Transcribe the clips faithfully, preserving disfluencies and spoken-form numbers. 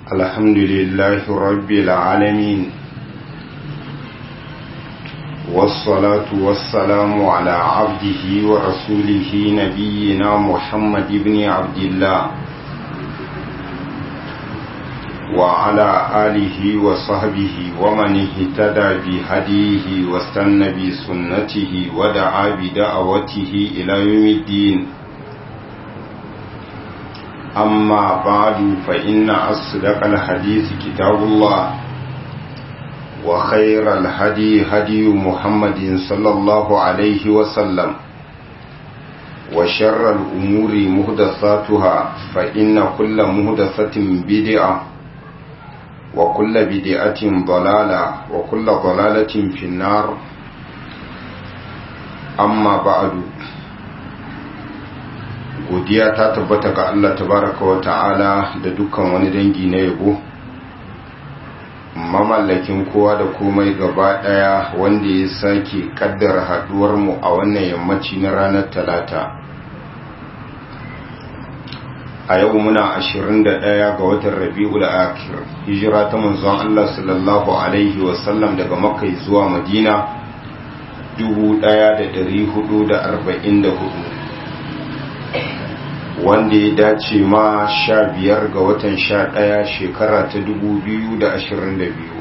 الحمد لله رب العالمين والصلاة والسلام على عبده ورسوله نبينا محمد بن عبد الله وعلى آله وصحبه ومن اهتدى بهديه واستنى بسنته ودعا بدعوته إلى يوم الدين. أما بعد فإن أصدق الحديث كتاب الله وخير الهدي هدي محمد صلى الله عليه وسلم وشر الأمور محدثاتها فإن كل محدثة بدعة وكل بدعة ضلالة وكل ضلالة في النار. أما بعد godiya ta tabbata ga Allah tabaraka wa ta'ala da dukkan wani dangi na yabo, mamallakin kowa da komai gaba daya, wanda ya sake kaddara haduwar mu a wannan yammaci na ranar talata. A yau muna ashirin da ɗaya ga watan Rabiul Akhir, hijira ta manzon Allah sallallahu alaihi wasallam daga Makka zuwa Madina dubu ɗaya da ɗari hudu da arba'in da hudu, wanda ya dace ma sha biyar ga watan sha ɗaya shekara ta dubu biyu da ashirin da biyu.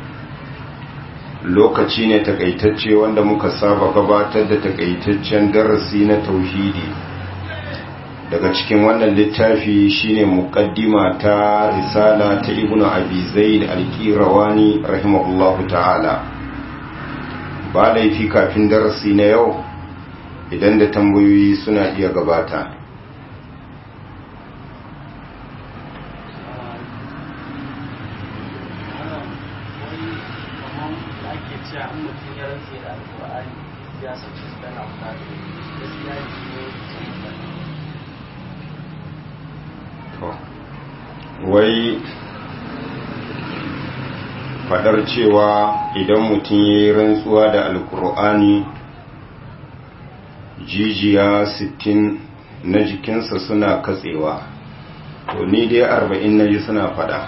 Lokaci ne takaitacce wanda muka saba gabatar da takaitaccen darasi na tauhidi daga cikin wannan littafi, shine muqaddima ta risala ta ibnu abi zaid al-qirawani rahimahullahu ta'ala. Ba laifi kafin darasi na yau idan da tambayoyi suna iya gabata. Wai fadar cewa idan mutum ya yi rantsuwa da alkur'ani jijiya sittin na jikinsa suna katsewa, to ni dai arba'in na ji suna fada.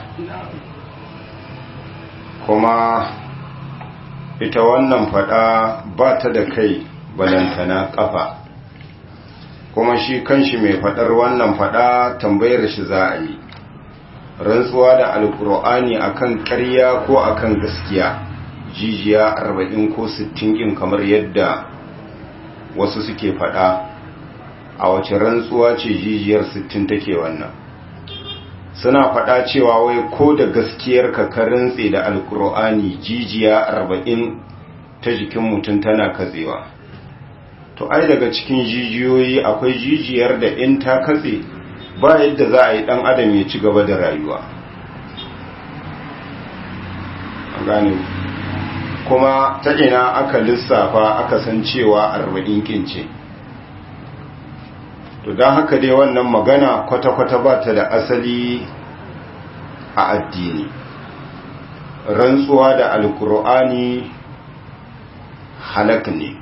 Kuma ita wannan fada ba ta da kai balantana kafa, kuma shi kanshi mai fadar wannan fada tambayar shi za a yi, rantsuwa da alkur'ani akan ƙarya ko akan gaskiya, jijiya arba'in ko sittin ɗin kamar yadda wasu suke fada. A wace rantsuwa ce jijiyar sittin take wannan? Suna fada cewa wai ko da gaskiyar ka ka rantse da alkur'ani jijiya arba'in ta jikin mutum tana katsewa. To ai daga cikin jijiyoyi akwai jijiyar da in ta katse ba yadda za a yi dan adam ya ci gaba da rayuwa. Gane kuma ta ina aka lissafa aka san cewa arba'in kince. To don haka dai wannan magana kwata-kwata ba ta da asali a addini. Rantsuwa da alkur'ani halak ne,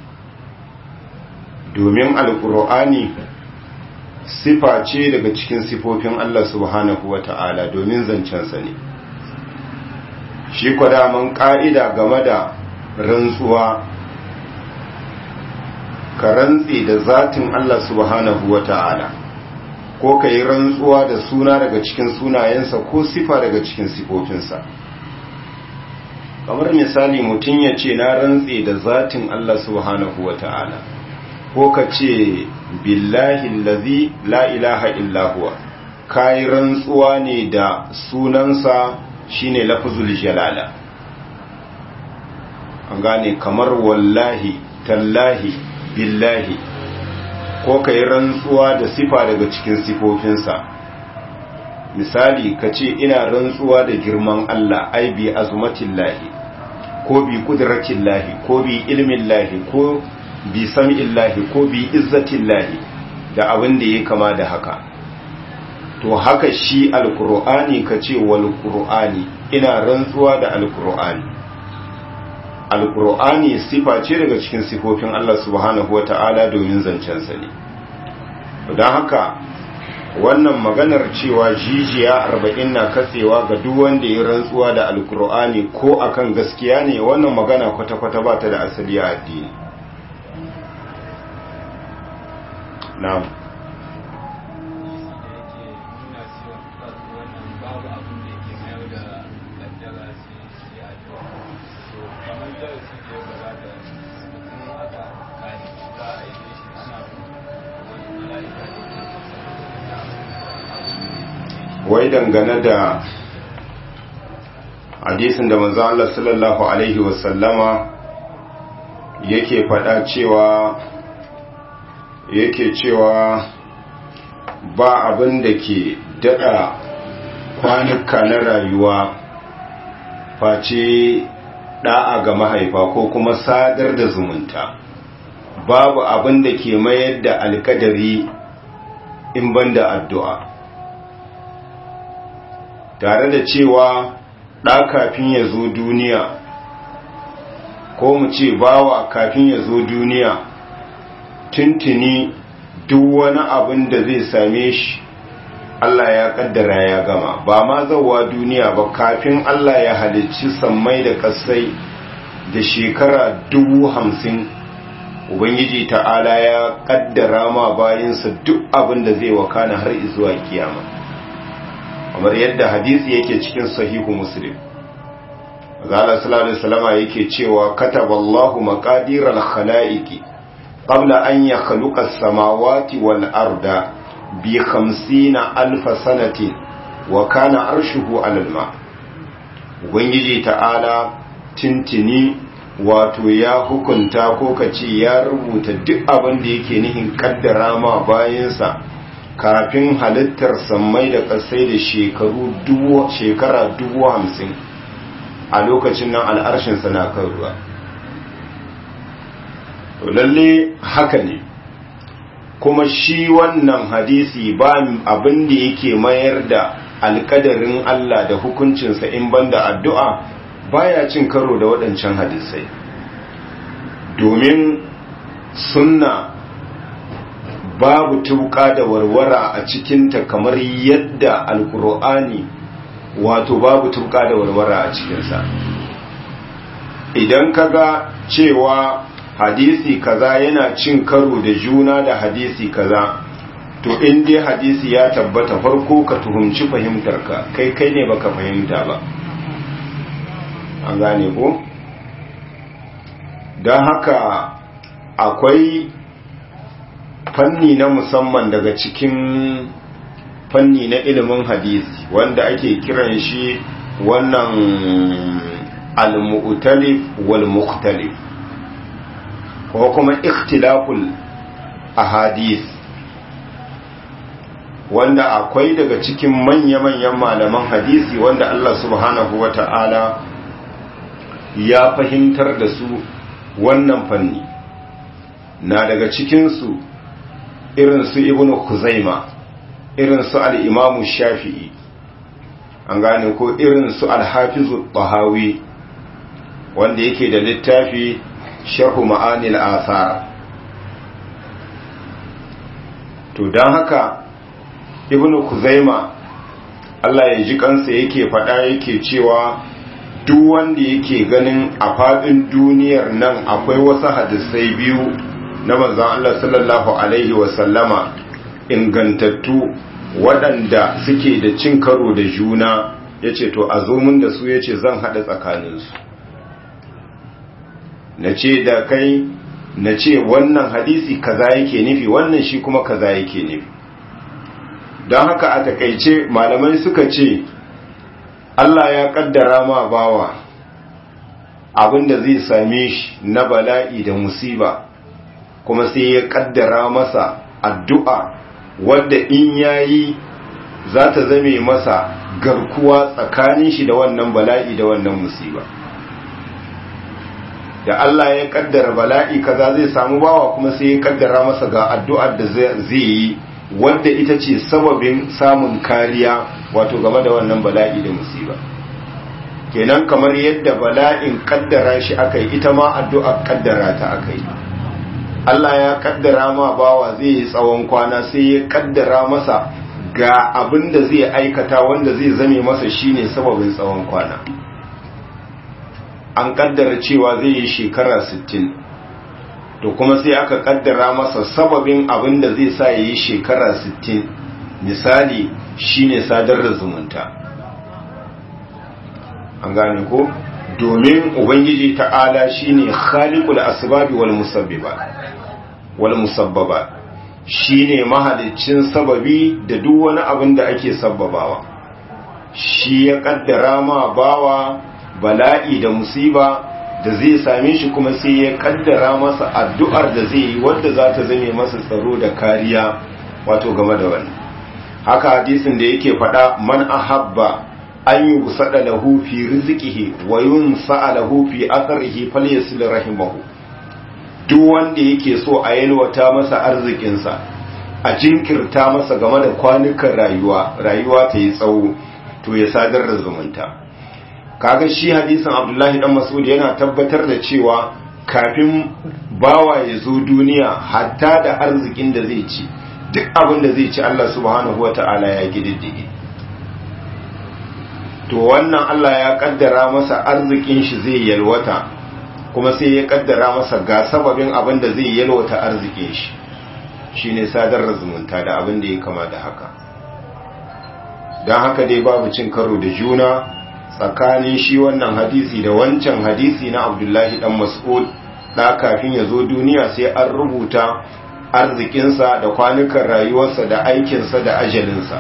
domin alkur'ani sifa ce daga cikin sifofin Allah subhanahu wa ta'ala, domin zancensa ne. Shi kwadaman ƙa'ida game da rantsuwa, ka rantse da zatin Allah subhanahu wa ta'ala, ko ka yi rantsuwa da suna daga cikin sunayensa ko sifa daga cikin sifofinsa. Kamar misali mutum ya ce na rantse da zatin Allah subhanahu wa ta'ala, ko ka ce billahi lazi la ilaha illahuwa, ka yi rantsuwa ne da sunansa shine lafzul jalala. An gane, kamar wallahi, tallahi, billahi, ko ka yi rantsuwa da sifa daga cikin sifofinsa. Misali ka ce ina rantsuwa da girman Allah, ai bi azumatillahi, ko bi kudratillahi, ko bi ilmillahi, ko bi sami'illahi, ko bi izzatillahi, da abin da ya kama da haka. To haka shi alkur'ani ka ce wal qur'ani, ina rantsuwa da alkur'ani. Alkur'ani sifa ce daga cikin sifofin Allah subhanahu wata'ala, domin zancensa ne. Don haka wannan maganar cewa jijiya arba'in na katsewa ga duk wanda ya rantsuwa da alkur'ani ko akan gaskiya ne, wannan magana kwata-kwata ba ta da asali a addini. na'am wai dangane da hadisin da manzo Allah sallallahu alaihi wasallama yake faɗa cewa yake cewa ba abin da ke dada kwanuka na rayuwa face da'a ga mahaifa ko kuma sadar da zumunta, babu abin da ke mayar da alkadari in banda addu'a. Tare da cewa ɗa kafin ya zo duniya, ko mu ce bawa kafin ya zo duniya, tuntuni duk wani abin da zai same shi Allah ya kaddara ya gama, ba ma zauwa duniya ba, kafin Allah ya halicci sammai da ƙasai da shekara dubu hamsin, Ubangiji ta'ala ya kaddara ma bayinsa duk abin da zai wakana har izuwa kiyama. Kamar yadda hadisi yake cikin sahihu Muslim, Zala sallallahu alaihi wasallama yake cewa kataballahu maqadiral khalaiqi qabla an yakhluqa as-samawati wal arda bi khamsina alf sanatin wa kana arshuhu 'alal ma. Ubangiji ta'ala tintini wato ya hukunta ko kace ya rubuta duk abin da yake nihin kaddara ma bayansa kafin halittar sammai da ƙasai da shekaru dubu shekara dubu hamsin, a lokacin nan al'arshinsa na kan ruwa. To lalle haka ne, kuma shi wannan hadisi ba abin da yake mayar da alƙadarin Allah da hukuncinsa in banda addu'a baya cin karo da waɗancan hadisai, domin sunna babu tuka da warwara a cikinta kamar yadda alkur'ani wato babu tuka da warwara a cikinsa. Idan kaga cewa hadisi kaza yana cin karo da juna da hadisi kaza, to in dai hadisi ya tabbata farko ka tuhumci fahimtarka, kai kai ne baka fahimta ba, an gane ko? Don haka akwai fanni na musamman daga cikin fanni na ilimin hadisi wanda ake kiran shi wannan al-mu'talif wal mukhtalif, ko kuma ikhtilaful ahadith, wanda akwai daga cikin manya-manyan malaman hadisi wanda Allah subhanahu wata'ala ya fahimtar da su wannan fanni. Na daga cikinsu irin su ibn Khuzaima, irin su al-Imam Shafi'i, an gane ko irin su al-Hafizu Tahawi wanda yake da littafi Sharh Ma'anil Athar. To dan haka ibn Khuzaima Allah ya ji kansa yake faɗa yake cewa duk wanda yake ganin a faɗin duniyar nan akwai wasu hadisai biyu na manzon Allah sallallahu alaihi wasallama ingantattu waɗanda suke da cin karo da juna, yace to a zo mun da su, yace zan hada tsakaninsu, nace da kai nace wannan hadisi kaza yake nufi, wannan shi kuma kaza yake nufi. don haka a takaice malamai suka ce Allah ya kaddara ma bawa abinda zai same shi na bala'i da musiba, kuma sai ya kaddara masa addu'a wadda in yayi za ta zame masa garkuwa tsakanin shi da wannan bala'i da wannan musiba. Da Allah ya kaddara bala'i kaza zai samu bawa, kuma sai ya kaddara masa ga addu'ar da zai yi wadda ita ce sababin samun kariya wato game da wannan bala'i da musiba. Kenan kamar yadda bala'in kaddara shi akai, ita ma addu'ar kaddara ta akai. Allah ya kaddara ma bawa zai yi tsawon kwana, sai ya kaddara masa ga abin da zai aikata wanda zai zame masa shine sababin tsawon kwana. An kaddara cewa zai yi shekara sittin, to kuma sai aka kaddara masa sababin abin da zai sa yi shekara sittin, misali shine sadar da zumunta. An gane ko? Domin Ubangiji ta'ala shine khaliqul asbabi wal musabbiba wal musabbaba, shine mahaliccin sababi da duk wani abin da ake sabbabawa. Shi ya kaddara ma bawa bala'i da musiba da zai same shi, kuma sai ya kaddara masa addu'ar da zai yi wadda za ta zame masa tsaro da kariya wato game da wannan. Haka hadisin da yake faɗa, man ahabba an yi busada lahu fi rizqihi wa yunsa lahu fi atharihi falyasil rahimahu. Duk wanda yake so a yalwata masa arzikinsa, a jinkirta masa game da kwanukan rayuwa rayuwa ta yi tsawo, to ya sadar da zumunta. Kaga shi hadisin Abdullahi dan Mas'ud yana tabbatar da cewa kafin bawa ya zo duniya, hatta da arzikin da zai ci, duk abin da zai ci Allah subhanahu wata'ala ya gididdige. To wannan Allah ya kaddara masa arzikin shi zai yalwata, kuma sai ya kaddara masa ga sababin abin da zai yalwata arzikin shi, shine sadar da zumunta da abin da ya kama da haka. Don haka dai babu cin karo da juna tsakanin shi wannan hadisi da wancan hadisi na Abdullahi dan Mas'ud, da kafin ya zo duniya sai an rubuta arzikinsa da kwanukan rayuwarsa da aikinsa da ajalinsa.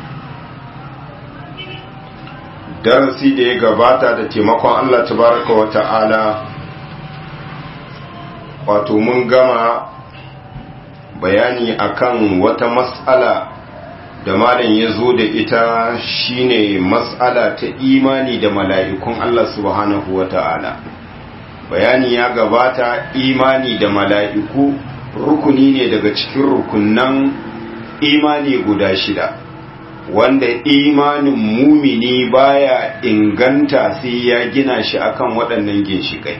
Darasi da ya gabata da taimakon Allah tabaraka wa ta'ala, wato mun gama bayani akan wata mas'ala da malam ya zo da ita, shine mas'ala ta imani da mala'ikun Allah subhanahu wa ta'ala. Bayani ya gabata, imani da mala'iku rukuni ne daga cikin rukunan imani guda shida, wanda imanin mumini baya inganta sai ya gina shi akan waɗannan ginshikai.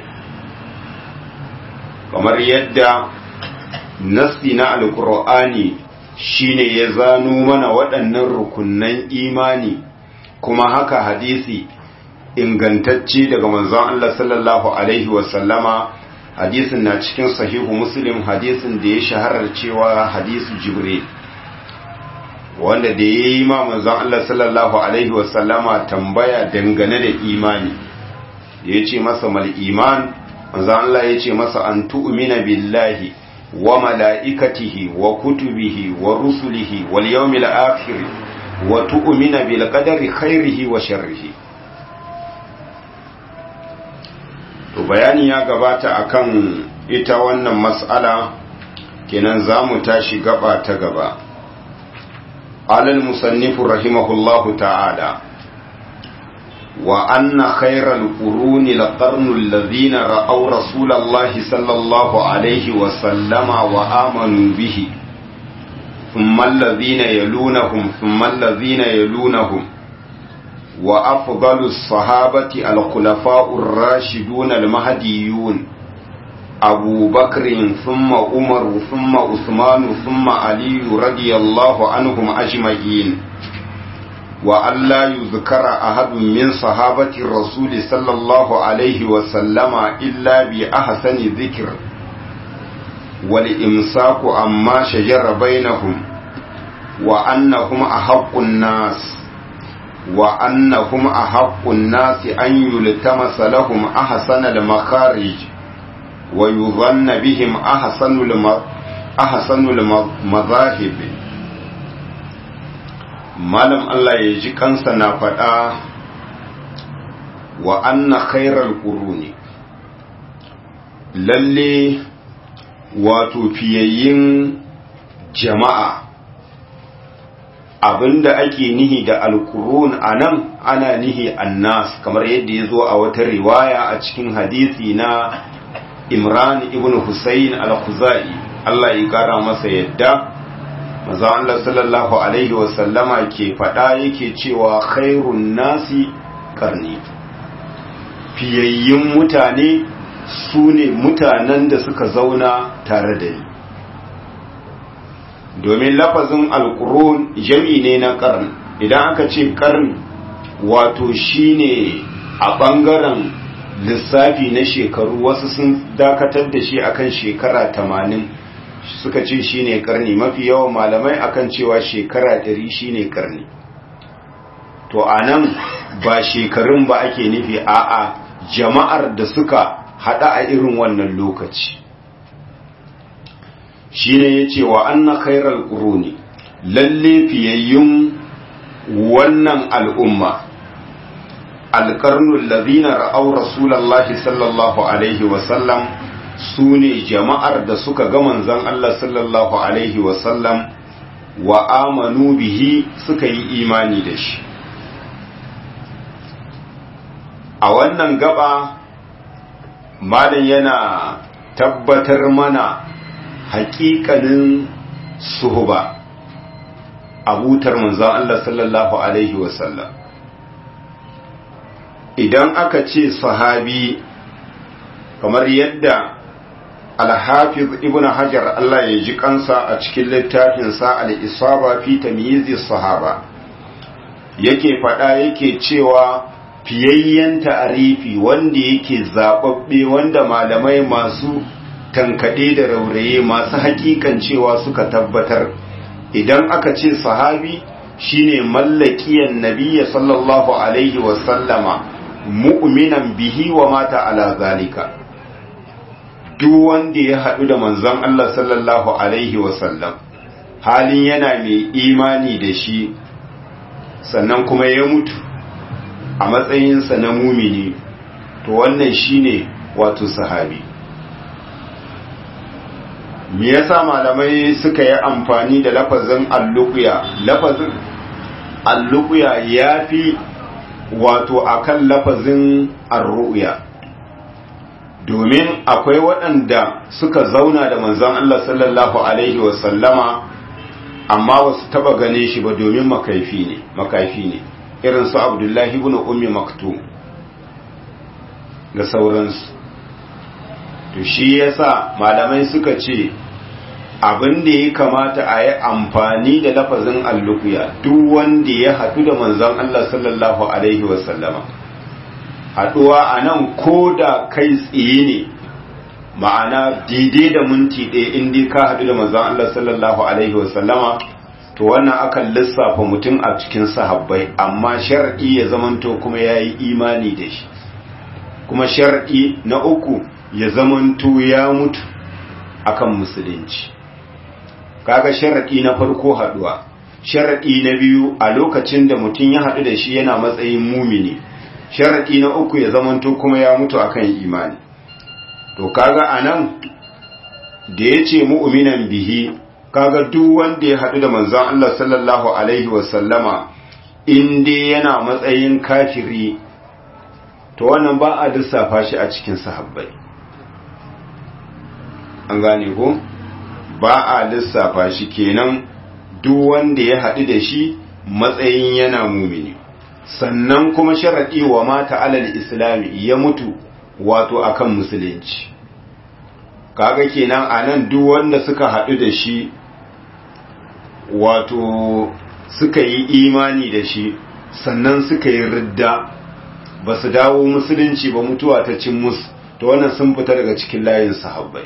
Kamar yadda nassi na alkur'ani shine ya zano mana waɗannan rukunan imani, kuma haka hadisi ingantacce daga manzon Allah sallallahu alaihi wasallama, hadisin na cikin sahihu Muslim, hadisin da ya shaharar cewa hadisu Jibril, wanda da ya yi ma manzon Allah sallallahu alaihi wasallama tambaya dangane da imani, da ya ce masa mal iman, manzon Allah ya ce masa an tu'mina billahi wa mala'ikatihi wa kutubihi wa rusulihi wal yawmil akhir wa tu'mina bil qadari khairihi wa sharrihi. To bayani ya gabata akan ita wannan mas'ala, kenan zamu tashi gaba ta gaba. Alal musannifu rahimahullahu ta'ala, wa anna khairal quruni laqarnul ladhina ra'aw rasulallahi sallallahu alaihi wa sallama wa amanu bihi, thumma alladhina yalunahum thumma alladhina yalunahum, wa afdalus sahabati al-khulafa'ur rashidun al-mahdiyun, Abu Bakr thumma Umar thumma Uthman thumma Ali radiyallahu anhum ajma'in, wa alla yuzkara ahadun min sahabati ar-rasul sallallahu alayhi wa sallama illa bi ahsani dhikr, wal imsaku amma shajara bainahum, wa annahum ahaqqun nas wa annahum ahaqqun nas an yultamasa lahum ahsana al-makharij wa yuzanna bihim ahsanul ahsanul madahib. Malam Allah ya ji kansa na faɗa, wa anna khairal quruni, lalle wato fiyayyin jama'a. Abinda ake nihi da alqurun anan ana nihi annas, kamar yadda ya zo a wata riwaya a cikin hadisi na Imran ibn Husayn al-Khuzai, Allah ya kara masa yadda, manzo Allah sallallahu alaihi wa sallama ke fada yake cewa khairun nasi qarni, fiyayyun mutane sune mutanen da suka zauna tare da ni. domin lafazin alqurun jami ne na qarn. Idan aka ce qarn wato shine a bangaren lissafi na shekaru, wasu sun dakatar da shi akan shekara tamanin, suka ce shine karni. Mafi yawan malamai akan cewa shekara ɗari shine karni. To anan ba shekarun ba ake nufi, a'a jama'ar da suka hada a irin wannan lokaci. Shine yace wa anna khairal quruni, lalle fiyayyun wannan al'umma, alƙarnul ladina ra'aw rasulullahi sallallahu alaihi wasallam, su ne jama'ar da suka ga manzon Allah sallallahu alaihi wasallam wa amanu bihi, suka yi imani da shi. A wannan gaba malam yana tabbatar mana haƙiƙanin suhuba, abutar manzon Allah sallallahu alaihi wasallam. Idan aka ce sahabi, kamar yadda Al-Hafiz Ibn Hajar Allah ya ji kansa a cikin littafinsa Al-Isaba fi Tamyizi Sahaba yake faɗa, yake cewa fiyayyen ta'arifi wanda yake zababbe, wanda malamai masu tankade da rauraye masu hakikan cewa suka tabbatar, idan aka ce sahabi shine mallakiyan nabiyyi sallallahu alaihi wa sallama mu'minan bihi wa mata ala zalika, duk wanda ya haɗu da manzon Allah sallallahu alaihi wasallam halin yana mai imani da shi, sannan kuma ya mutu a matsayinsa na mumini, to wannan shine wato sahabi. Me yasa malamai suka yi amfani da lafazin alluqya? Lafazin alluqya yafi wato akan lafazin arru'ya, domin akwai waɗanda suka zauna da manzon Allah sallallahu alaihi wasallama amma wasu taba gane shi ba, domin makaifi ne makaifi ne irin su Abdullahi ibn Ummi Maktum da sauransu. To shi yasa malamai suka ce abin da ya kamata a yi amfani da lafazin alluqya duk wanda ya haɗu da manzon Allah sallallahu alaihi wasallama. Haɗuwa a nan ko da kai tsaye ne, ma'ana daidai da minti ɗaya inda ka haɗu da manzon Allah sallallahu alaihi wasallama, to wannan akan lissafa mutum a cikin sahabbai, amma shar'i ya zamanto kuma ya yi imani da shi, kuma shar'i na uku ya zamanto ya mutu akan musulunci. Kaga shar'i na farko haɗuwa, shar'i na biyu a lokacin da mutum ya haɗu da shi yana matsayin mumini, shar'i na uku ya zamanto kuma ya mutu akan imani. To kaga anan da yace mu'minan bihi, kaga duk wanda ya hadu da manzon Allah sallallahu alaihi wasallama in dai yana matsayin kafiri, to wannan ba a lissafa shi a cikin sahabbai. An gane ko? Ba a lissafa shi, kenan duk wanda ya hadu da shi matsayin yana mumini. Sannan kuma sharaɗi wa mata alal islami, ya mutu wato akan musulunci. Kaga kenan anan duk wanda suka haɗu da shi wato suka yi imani da shi sannan suka yi ridda, ba su dawo musulunci ba, mutuwa ta cin musu, to wannan sun fita daga cikin layin sahabbai.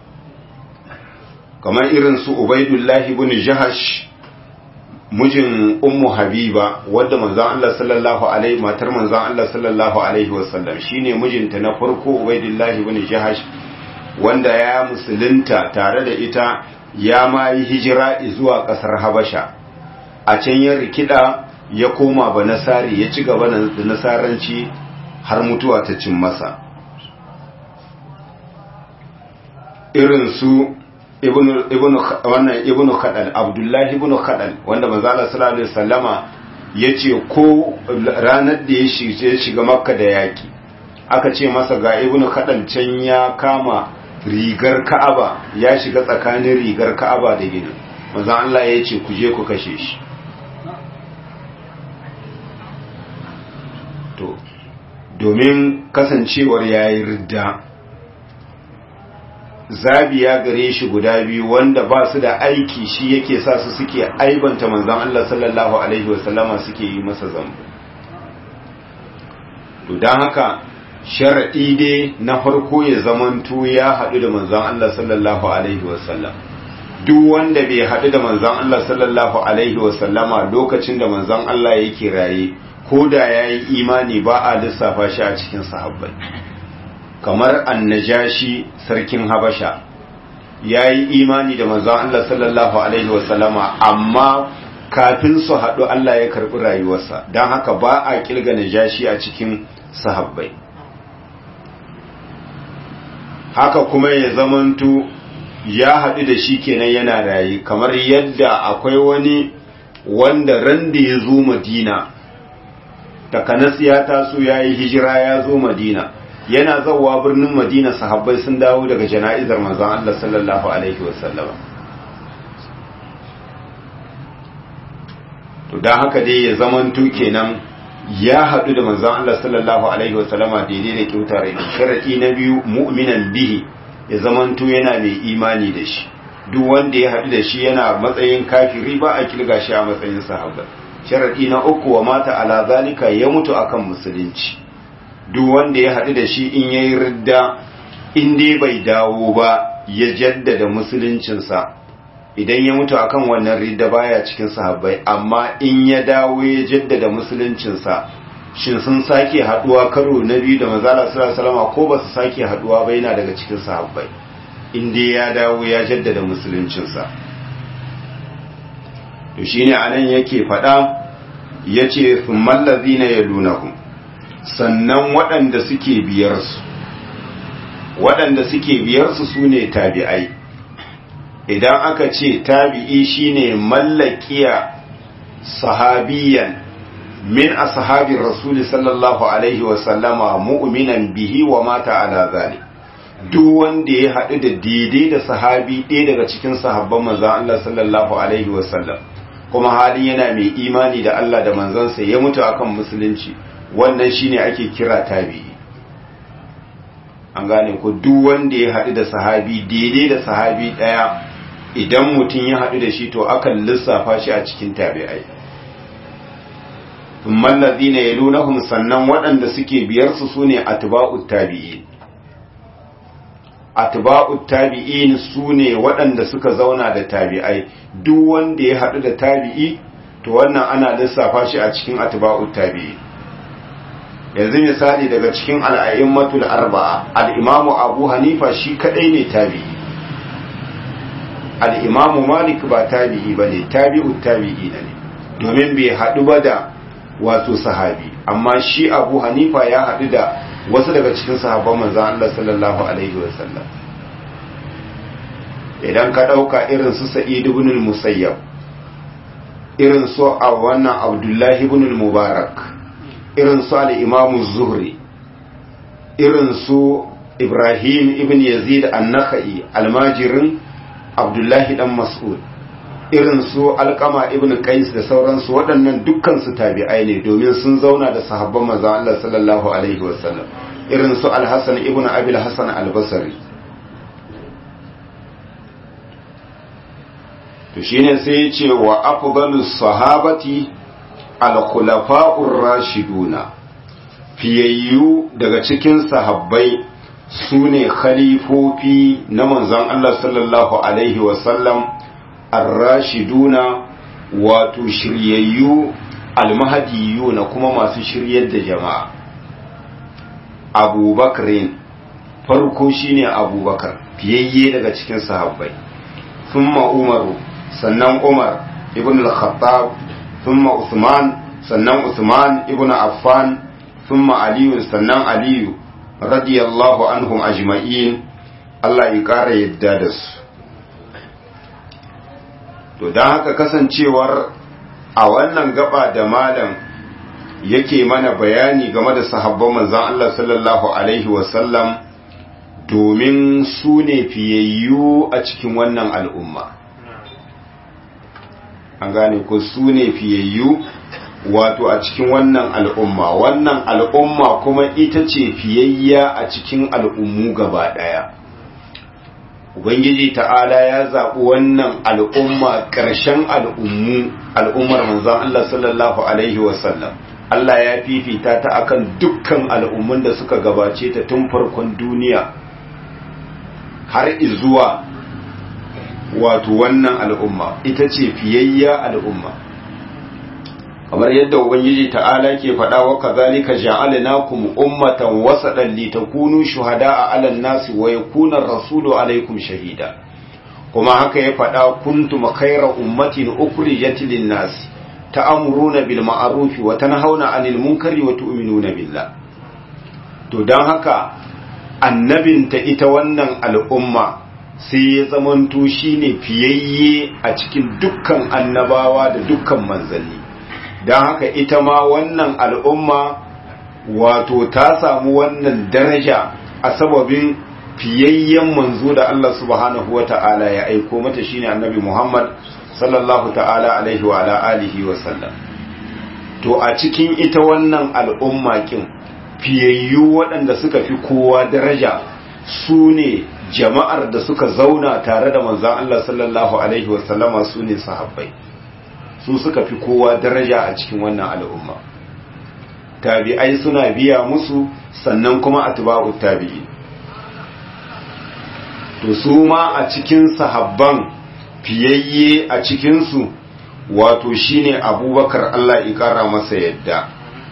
Kamar irin su Ubaidullahi ibn Jahash, mijin ummu habiba, wadda manzon Allah sallallahu alaihi matar manzon Allah sallallahu alaihi wasallam shine mijinta na farko, Ubaydullah ibn Jahash, wanda ya musulunta tare da ita, ya ma yi hijira zuwa kasar Habasha. A can ya rikida ya koma ba nasari, ya ci gaba da nasaranci har mutuwa ta cin masa. Irin su ibnu ibnu wannan ibnu Khadal, Abdullahi ibnu Khadal, wanda manzo Allah sallallahu alaihi wasallama yace ko ranar da ya shiga shiga Makka da yaki, aka ce masa ga ibnu Khadal can ya kama rigar Ka'aba, ya shiga tsakanin rigar Ka'aba da ginin. Manzo Allah ya ce ku je ku kashe shi. To domin kasancewar yayi ridda, zabiya gare shi guda biyu wanda ba su da aiki shi yake sa su suke aibanta manzon Allah sallallahu alaihi wasallama suke yi masa zambo. To don haka sharaɗi dai na farko ya zamanto ya haɗu da manzon Allah sallallahu alaihi wasallam. Duk wanda bai haɗu da manzon Allah sallallahu alaihi wasallama lokacin da manzon Allah yake raye, ko da ya yi imani ba a lissafa shi a cikin sahabbai. Kamar annajashi sarkin Habasha ya yi imani da manzon Allah sallallahu alaihi wasallama, amma kafin su haɗu Allah ya karɓi rayuwarsa, don haka ba a ƙirga najashi a cikin sahabbai. Haka kuma ya zamanto ya haɗu da shi kenan yana raye, kamar yadda akwai wani wanda ran da ya zo Madina, takanas ya taso ya yi hijira ya zo Madina, yana zawa birnin Madina sahabbai sun dawo daga jana'izar manzon Allah sallallahu alaihi wasallam. To dan haka dai ya zamanto kenan ya haɗu da manzon Allah sallallahu alaihi wasallama daidai da kyautar rai. Sharadi na biyu, mu'minan bihi, ya zamanto yana mai imani da shi. Duk wanda ya haɗu da shi yana matsayin kafiri ba a kilga shi a matsayin sahabba. Sharadi na uku, wa mata ala zalika, ya mutu akan musulunci. Duk wanda ya haɗu da shi in yayi ridda, in dai bai dawo ba ya jaddada musuluncinsa, idan ya mutu akan wannan ridda baya cikin sahabbai. Amma in ya dawo ya jaddada musuluncinsa, shin sun sake haɗuwa karo na biyu da manzala sallallahu alaihi wasallam ko ba su sake haɗuwa ba, yana daga cikin sahabbai in dai ya dawo ya jaddada musuluncinsa. To shine anan yake faɗa yace thummal ladhina yalunahum, sannan waɗanda suke biyarsu waɗanda suke biyarsu su ne tabi'ai. Idan aka ce tabi'i shine mallakiya sahabiyan min ashabir rasul sallallahu alaihi wasallama mu'minan bihi wa mata ala zalik, duk wanda ya haɗu da daidai da sahabi ɗaya daga cikin sahabban manzon Allah sallallahu alaihi wasallam, kuma halin yana mai imani da Allah da manzansa ya mutu akan musulunci, wannan shine ake kira tabi'i. An gane ko duk wanda ya haɗu da sahabi daidai da sahabi ɗaya, idan mutum ya haɗu da shi to akan lissafa shi a cikin tabi'ai. thumma alladhina yalunahum, sannan waɗanda suke biyar su sune atba'ut tabi'in. Atba'ut tabi'in sune waɗanda suka zauna da tabi'ai. Duk wanda ya haɗu da tabi'i to wannan ana lissafa shi a cikin atba'ut tabi'in. Yanzu misali daga cikin al'a'immatul arba'a, al-imamu Abu Hanifa shi kadai ne tabi'i. Al-imamu Malik ba tabi'i bane, tabi'ut tabi'ina ne, domin bai haɗu ba da wato sahabi. Amma shi Abu Hanifa ya haɗu da wasu daga cikin sahabban manzon Allah sallallahu alaihi wasallam. Idan ka ɗauka irin su Sa'id ibn al-Musayyab, irin su a wannan Abdullahi ibn al-Mubarak, irin su al-Imam Zuhri, irin su Ibrahim ibn Yazid an-Nakhai almajirin Abdullahi dan Mas'ud, irin su Alqama ibn Qais da sauransu, waɗannan dukkan su tabi'ai ne domin sun zauna da sahabban manzon Allah sallallahu alaihi wasallam. Irin su Al-Hasan ibn Abi al-Hasan al-Basri. To shine sai ya ce wa afdalus sahabati al-khulafa'ur rashiduna, fiyayyu daga cikin sahabbai sune khalifofi na manzon Allah sallallahu alaihi wasallam, ar-rashiduna wato shiryayyu, al-mahdiyuna kuma masu shiryar da jama'a. Abubakarin farko shine Abubakar, fiyayye daga cikin sahabbai, thumma Umaru, sannan Umar ibn al-Khattab, thumma Uthman, sannan Uthman ibn Affan, thumma Ali, sannan Ali radiyallahu anhum ajma'in, Allah ya kara yadda da su. To dan haka kasancewar a wannan gaba da malam yake mana bayani game da sahabban manzon Allah sallallahu alaihi wasallam, domin su ne fiyayyu a cikin wannan al'umma. An gane ko su ne fiyayyu wato a cikin wannan al'umma. Wannan al'umma kuma ita ce fiyayya a cikin al'ummu gaba ɗaya. ubangiji ta'ala ya zaɓi wannan al'umma ƙarshen al'ummu al'ummar manzon Allah sallallahu alaihi wasallam Allah ya fifita ta akan dukkan al'ummun da suka gabace ta tun farkon duniya har izuwa wato wannan al'umma ita ce fiyayya al'umma kamar yadda ubangiji ta'ala ke faɗa wa kazalika ja'alnakum ummatan wasatan litakunu shuhada'a 'alan nasi wa yakuna ar-rasulu 'alaykum shahida kuma haka ya faɗa kuntum khayra ummatin ukhrijat lin-nasi ta'muruna bil ma'ruf wa tanhauna 'anil munkari wa tu'minuna billah to dan haka annabinta ita wannan al'umma sai ya zamanto shine fiyayye a cikin dukkan annabawa da dukkan manzanni don haka ita ma wannan al'umma wato ta samu wannan daraja a sababin fiyayyen manzo da Allah subhanahu wa ta'ala ya aiko mata shine annabi Muhammad sallallahu ta'ala alaihi wa ala alihi wa sallam to a cikin ita wannan al'umma kin fiyayyu waɗanda suka fi kowa daraja su ne jama'ar da suka zauna tare da manzon Allah sallallahu alaihi wa sallama su ne sahabbai su suka fi kowa daraja a cikin wannan al'umma tabi'ai suna biya musu sannan kuma atba'ut tabi'i to su ma a cikin sahabban fiyayye a cikin su wato shine Abubakar Allah ya kara masa yadda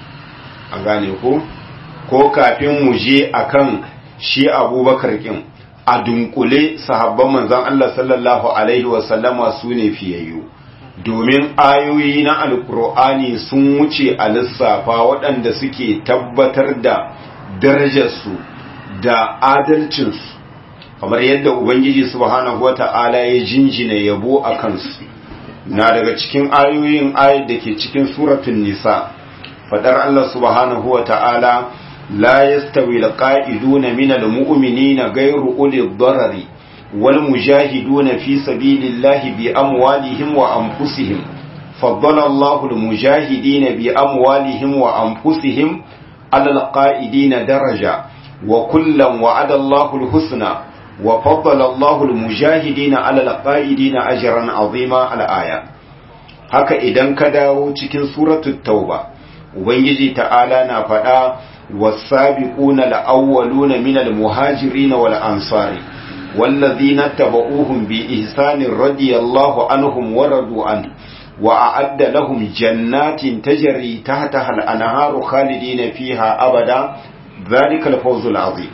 an gane ko ko kafin mu je akan shi Abubakar kin a dunkule sahabban manzon Allah sallallahu alaihi wa sallama sune fiyayyu domin ayoyi na alkur'ani sun wuce a lissafa waɗanda suke tabbatar da darajarsu da adalcinsu kamar yadda ubangiji subhanahu wata'ala ya jinjina yabo a kansu na daga cikin ayoyin ayat da ke cikin suratun nisa fadar Allah subhanahu wata'ala la yastawi alqa'iduna minal mu'minina ghayru ulil darari والمجاهدون في سبيل الله بأموالهم وأنفسهم فضل الله المجاهدين بأموالهم وأنفسهم على القائدين درجة وكلا وعد الله الحسنى وفضل الله المجاهدين على القائدين أجرا عظيما الآية haka idan ka dawo cikin suratul tauba ubangiji ta'ala na faɗa was-sabiquna al-awwaluna minal muhajirin wal ansari والذين اتبعوهم بإحسان رضي الله عنهم ورضوا عنه وأعد لهم جنات تجري تحتها الأنهار خالدين فيها أبدا ذلك الفوز العظيم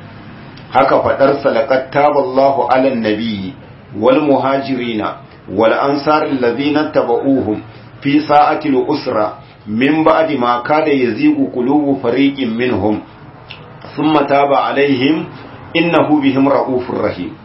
هكا فدرس لقد تاب الله على النبي والمهاجرين والأنصار الذين اتبعوهم في ساعة الأسرة من بعد ما كاد يزيغ قلوب فريق منهم ثم تاب عليهم innahu bihim ra'ufur rahim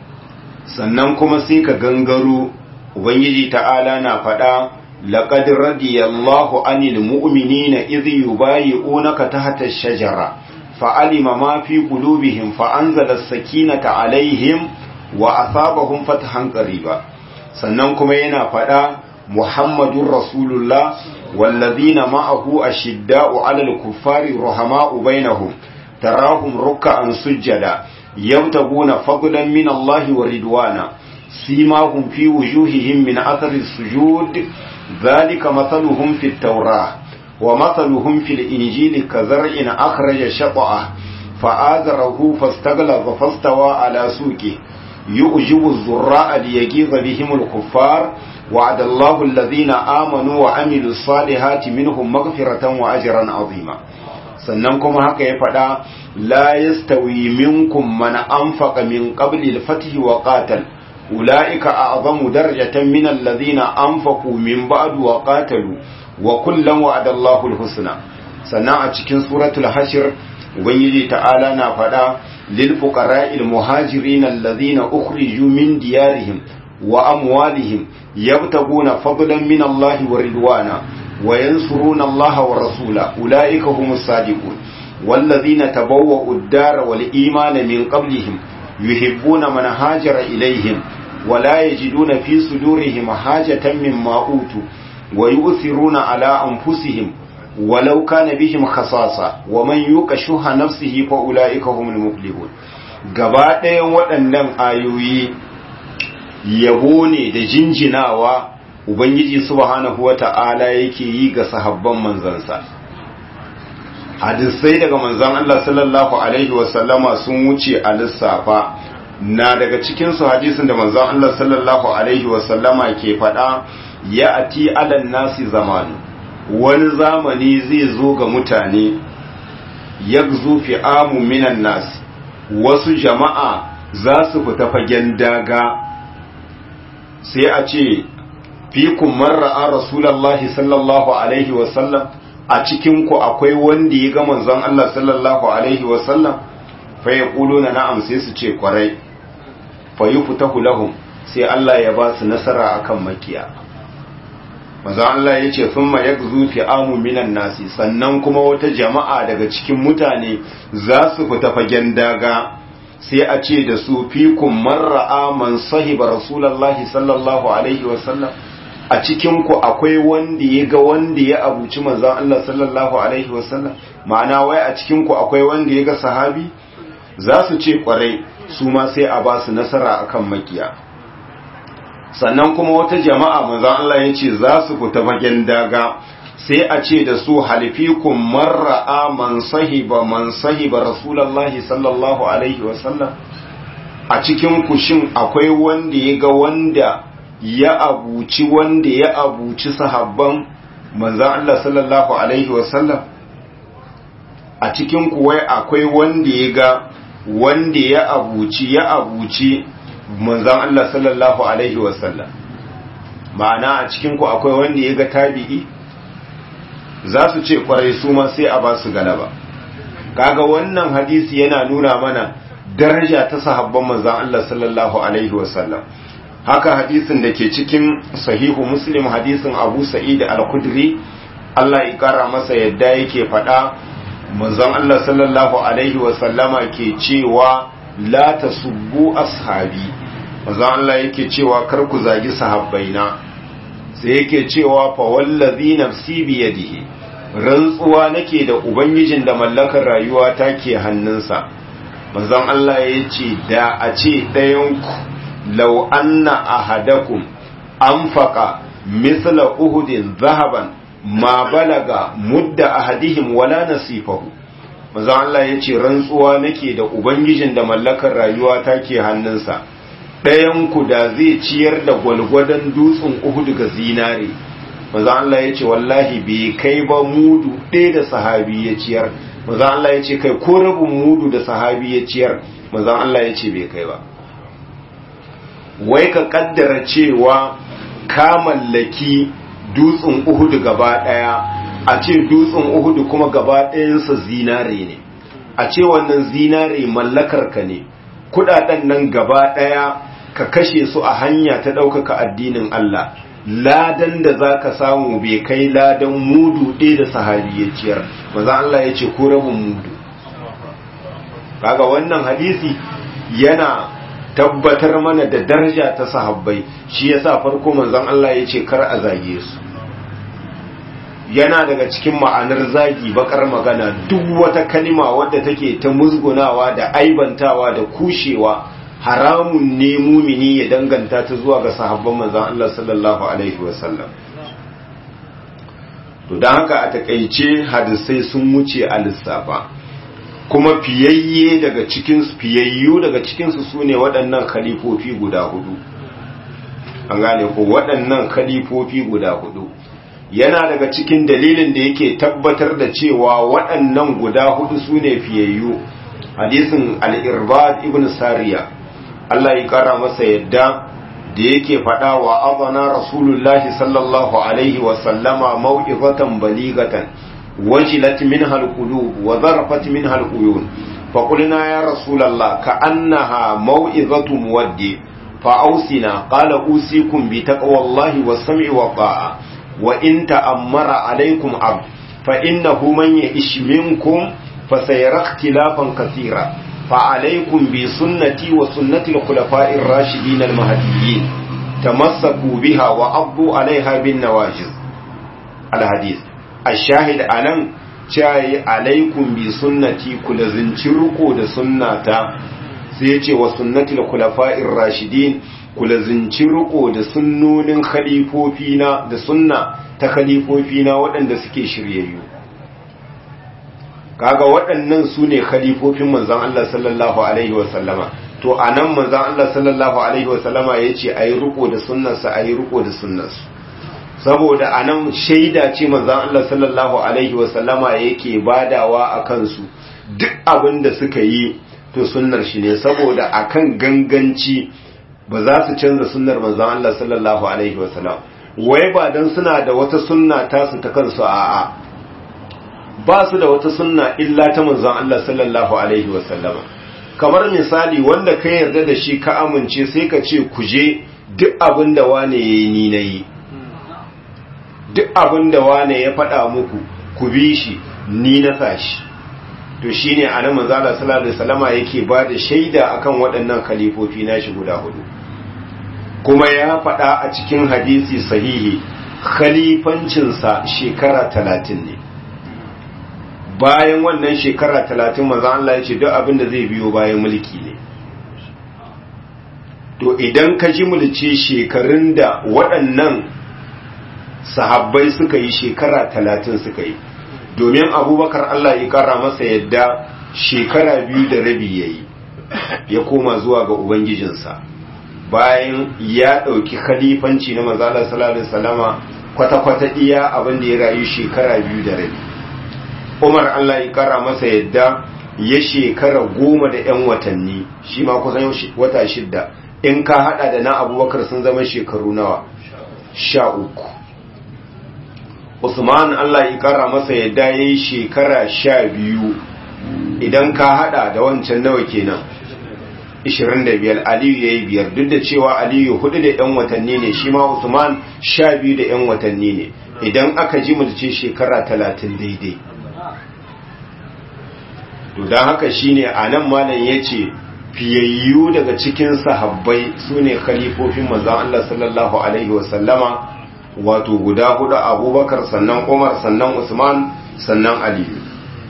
sannan kuma sai ka gangaro ubangiji ta'ala na faɗa laqad radiyallahu anil mu'minina idh yubayyi'unaka tahta ash-shajara fa'alima ma fi qulubihim fa'anzala as-sakinata 'alayhim wa asabahum fathan qariba sannan kuma yana faɗa muhammadur rasulullah wallazina ma'ahu ashidda'u 'alal kuffari rahama'u bainahum تراهم ركعا سجدا يبتغون فضلا من الله ورضوانا سيماهم في وجوههم من أثر السجود ذلك مثلهم في التوراة ومثلهم في الإنجيل كزرع أخرج شطأه فآزره فاستغلظ فاستوى على سوقه يؤجب الزراء ليغيظ بهم الكفار وعد الله الذين آمنوا وعملوا الصالحات منهم مغفرة وأجرا عظيما sannan kuma haka ya faɗa la yastawi minkum man anfaqa min qabli al-fath wa qatal ulaika a'zamu darajatan min alladhina anfaqu min ba'd wa qatalu wa kullan wa'ada Allahu al-husna sannan a cikin suratul hashr ubangiji ta'ala na faɗa lil fuqara'il muhajirin alladhina ukhriju min diyarihim wa amwalihim yabtaguna fadlan min Allahi wa ridwana وينصرون الله ورسوله أولئك هم الصادقون والذين تبوأوا الدار والإيمان من قبلهم يحبون من هاجر إليهم ولا يجدون في صدورهم حاجة مما أوتوا ويؤثرون على أنفسهم ولو كان بهم خصاصة ومن يوق شح نفسه فأولئك هم المفلحون gaba ɗayan waɗannan ayoyi yabo ne da jinjinawa ubangiji subhanahu wata'ala yake yi ga sahabban manzansa. Hadisai daga manzan Allah sallallahu alaihi wasallama sun wuce a lissafa, na daga cikinsu hadisin da manzan Allah sallallahu alaihi wasallama ke faɗa, ya ati alan nasi zamanu, wani zamani zai zo ga mutane, ya fi amu minan nasi, wasu jama'a za su fita fagen daga, sai a ce fikun marra'a rasulallahi sallallahu alaihi wasallam, a cikinku akwai wanda ya ga manzon Allah sallallahu alaihi wasallam, fa ya ƙulo na na'am sai su ce kwarai, fa yi fitahu lahum sai Allah ya ba su nasara akan makiya. Manzon Allah ya ce sun ma ya fi amu minan nasi, sannan kuma wata jama'a daga cikin mutane za su fita fagen daga, sai a ce da su fikun marra'a man sahiba rasulallahi sallallahu alaihi wasallam, a cikinku akwai wanda ya ga wanda ya abuci manzan Allah sallallahu alaihi wasallam, ma'ana wai a cikinku akwai wanda ya ga sahabi, za su ce kwarai, su ma sai a ba su nasara akan makiya. Sannan kuma wata jama'a manzan Allah ya ce za su fita fagen daga, sai a ce da su halifikun marra'a man sahiba man sahiba rasulallahi sallallahu alaihi wasallam, a cikinku shin akwai wanda ya ga wanda ya abuci wanda ya abuci sahabban manzan Allah sallallahu alaihi wasallam, a cikin kuwai akwai wanda ya ga wanda ya abuci ya abuci manzan Allah sallallahu alaihi wasallam, ma'ana a cikin ku akwai wanda ya ga tabi'i, za su ce kwarai, su ma sai a ba su galaba. Kaga wannan hadisi yana nuna mana daraja ta sahabban manzan Allah sallallahu alaihi wasallam. Haka hadisin da ke cikin sahihu Muslim, hadisin Abu Sa'id al-Khudri, Allah ya kara masa yadda yake faɗa, manzon Allah sallallahu alaihi wa sallama ke cewa la tasubbu ashabi, manzon Allah yake cewa kar ku zagi sahabbaina, sai yake cewa fa wallazi nafsi bi yadihi, rantsuwa nake da ubangijin da mallakar rayuwa take hannunsa. Manzon Allah ya ce da a ce ɗayanku لو أن أحدكم أنفق مثل أهد ذهبا ما بلغ مد أحدهم ولا نصيفه. manzo Allah ya ce rantsuwa nake da ubangijin da mallakar rayuwa take hannunsa, ɗayan ku da zai ciyar da gwalgwadon dutsen Uhud ga zinare, manzo Allah ya ce wallahi bai kai ba mudu ɗaya da sahabi ya ciyar. manzo Allah ya ce kai ko rabin mudu da sahabi ya ciyar, manzo Allah ya ce bai kai ba. Wai ka kaddara cewa ka mallaki dutsen Uhud gaba daya, a ce dutsen Uhud kuma gaba ɗayansa zinare ne, a ce wannan zinare mallakar ka ne, kudaden nan gaba daya ka kashe su a hanya ta ɗaukaka addinin Allah, ladan da za ka samu bai kai ladan mudu ɗaya da sahabi ya ciyar. Maza Allah ya ce ko rabin mudu. Kaga wannan hadisi yana tabbatar mana da daraja ta sahabbai, shi yasa farko manzon Allah ya ce kar a zage su. Yana daga cikin ma'anar zagi bakar magana, duk wata kalima wadda take ta musgunawa da aibantawa da kushewa, haramun ne mumini ya danganta ta zuwa ga sahabban manzon Allah sallallahu alaihi wasallam. To dan haka a takeice hadisai sun wuce a lissafa, kuma fiyayye daga cikinsu fiyayyu daga cikinsu su ne waɗannan khalifofi guda hudu. An gane ko waɗannan khalifofi guda hudu yana daga cikin dalilin da yake tabbatar da cewa waɗannan guda hudu su ne fiyayyu, hadisin al-Irbad ibn Sariya, Allah ya kara masa yadda, da yake faɗa wa azana rasulullahi sallallahu alaihi wa sallama mau'izatan baligatan wajilat minha alqulub wa zarafat minha aluyun fa qulna ya rasulullah ka'annaha mau'izatu muwaddi fa ausina qala usikum bi taqwallahi was-sam'i wa ta'a wa in ta'ammara alaykum abd fa innahu man ya'ish minkum fa sayara ikhtilafan kathira fa alaykum bi sunnati wa sunnati al-khulafa'i ar-rashidin al-mahdiyyin tamassaku biha wa 'addu 'alayha bin nawajiz. al-hadith ashahid anan cewa alaikum bi sunnati, ku lazinci ruko da sunnata sai ya ce wa sunnatul khulafa'ir rashidin kula zinci riko da sunnonin khalifofina da sunna ta khalifofina waɗanda suke shiryayyu. Kaga waɗannan su ne khalifofin manzon Allah sallallahu alaihi wasallama, to anan manzon Allah sallallahu alaihi wasallama ya ce a yi riko da sunnarsa a yi riko da sunnarsu, saboda anan shaida ce manzon Allah sallallahu alaihi wasallama yake badawa a kansu duk abin da suka yi to sunnar shi ne, saboda akan ganganci ba za su canza sunnar manzon Allah sallallahu alaihi wasallam, wai ba dan suna da wata sunna tasu ta kansu, a'a ba su da wata sunna illa ta manzon Allah sallallahu alaihi wasallam. Kamar misali wanda ka yarda da shi ka amince sai ka ce ku je duk abin da wane yayi ni nayi, duk abin da wane ya faɗa muku ku bi shi ni na sashi. To shine anan manzo Allah sallallahu alaihi wasallama yake ba da shaida akan waɗannan khalifofi nashi guda hudu, kuma ya faɗa a cikin hadisi sahihi khalifancinsa shekara talatin ne. Bayan wannan shekara talatin manzo Allah ya ce duk abin da zai biyo bayan mulki ne. To idan ka ji mulce shekarun da waɗannan sahabbai suka yi, shekara talatin suka yi, domin abubakar Allah ya kara masa yadda shekara biyu da rabi ya yi ya koma zuwa ga ubangijinsa bayan ya ɗauki khalifanci na manzala sallallahu alaihi wasallama kwata-kwata iya abin da ya rayu shekara biyu da rabi. Umar Allah ya kara masa yadda ya shekara goma da yan watanni, shi ma kusan wata shidda, in ka hada da na abubakar sun zama shekaru nawa sha uku. Usman Allah ya kara masa yadda ya yi shekara sha biyu, idan ka hada da wancan nawa kenan ishirin da biyar. Aliyu ya yi biyar, duk da cewa Aliyu hudu da yan watanni ne, shi ma Usman sha biyu da yan watanni ne, idan aka ji mulce shekara talatin daidai. To don haka shine a nan malam ya ce fiyayyu daga cikin sahabbai su ne khalifofin manzan Allah sallallahu alaihi wasallama, wato guda hudu, abubakar sannan umar sannan usman sannan aliyu.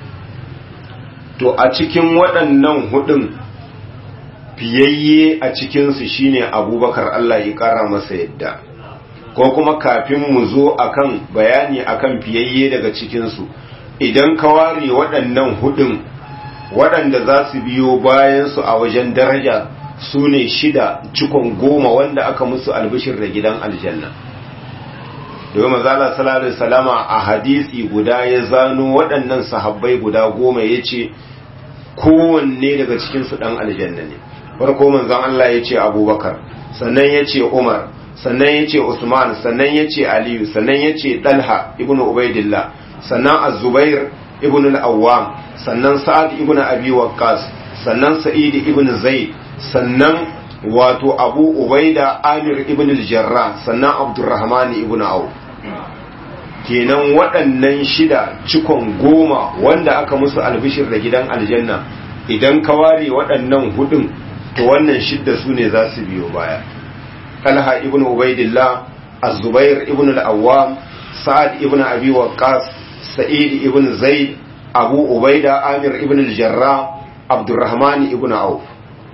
To a cikin waɗannan hudun fiyayye a cikinsu shine abubakar Allah ya ƙara masa yadda, ko kuma kafin mu zo akan bayani akan fiyayye daga cikinsu, idan ka ware waɗannan hudun waɗanda za su biyo bayansu a wajen daraja su ne shida cikon goma wanda aka musu albishir da gidan aljanna. domin mazala sallallahu alaihi wasallama a hadisi guda ya zano waɗannan sahabbai guda goma ya ce kowanne daga cikinsu ɗan aljanna ne. Farko manzon Allah ya ce abubakar, sannan ya ce umar, sannan ya ce usman, sannan ya ce aliyu, sannan ya ce ɗalha ibn ubaidillah, sannan az-zubair ibn al-awwam, sannan sa'ad ibn abi waqqas, sannan sa'id ibn zaid, sannan wato abu ubaida amir ibn al-jarrah, sannan abdurrahman ibn auf. Kenan waɗannan shida cikon goma wanda aka musu albishir da gidan aljanna, idan ka ware waɗannan hudun to wannan shidda su ne za su biyo baya. Talha ibn ubaidillah, az-zubair ibn al-awwam, sa'ad ibn abi waqqas, sa'id ibn zaid, abu ubaida amir ibn al-jarrah, abdurrahman ibn auf.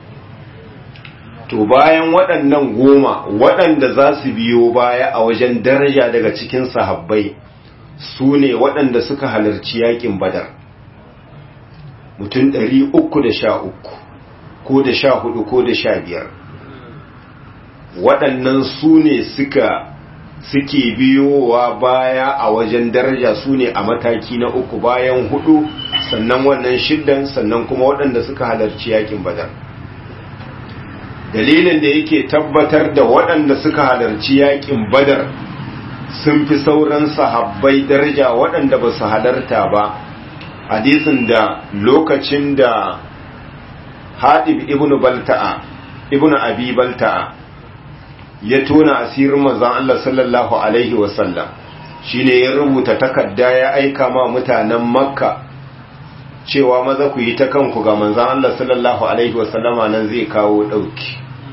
To bayan waɗannan goma waɗanda za su biyo baya a wajen daraja daga cikin sahabbai su ne waɗanda suka halarci yakin badar, mutum ɗari uku da sha uku ko da sha hudu ko da sha biyar. Waɗannan su ne suka suke biyowa baya a wajen daraja, su ne a mataki na uku bayan hudu, sannan wannan shiddan, sannan kuma waɗanda suka halarci yakin badar. Dalilin da yake tabbatar da waɗanda suka halarci yakin badar sun fi sauran sahabbai daraja waɗanda ba su halarta ba, hadisin da lokacin da Hadib ibn Balta'a ibn Abi Balta'a ya tona asirin manzon Allah sallallahu alaihi wasallam, shine ya rubuta takarda ya aika ma mutanen Makka cewa maza ku yi ta kanku ga manzon Allah sallallahu alaihi wasallama nan zai kawo dauki.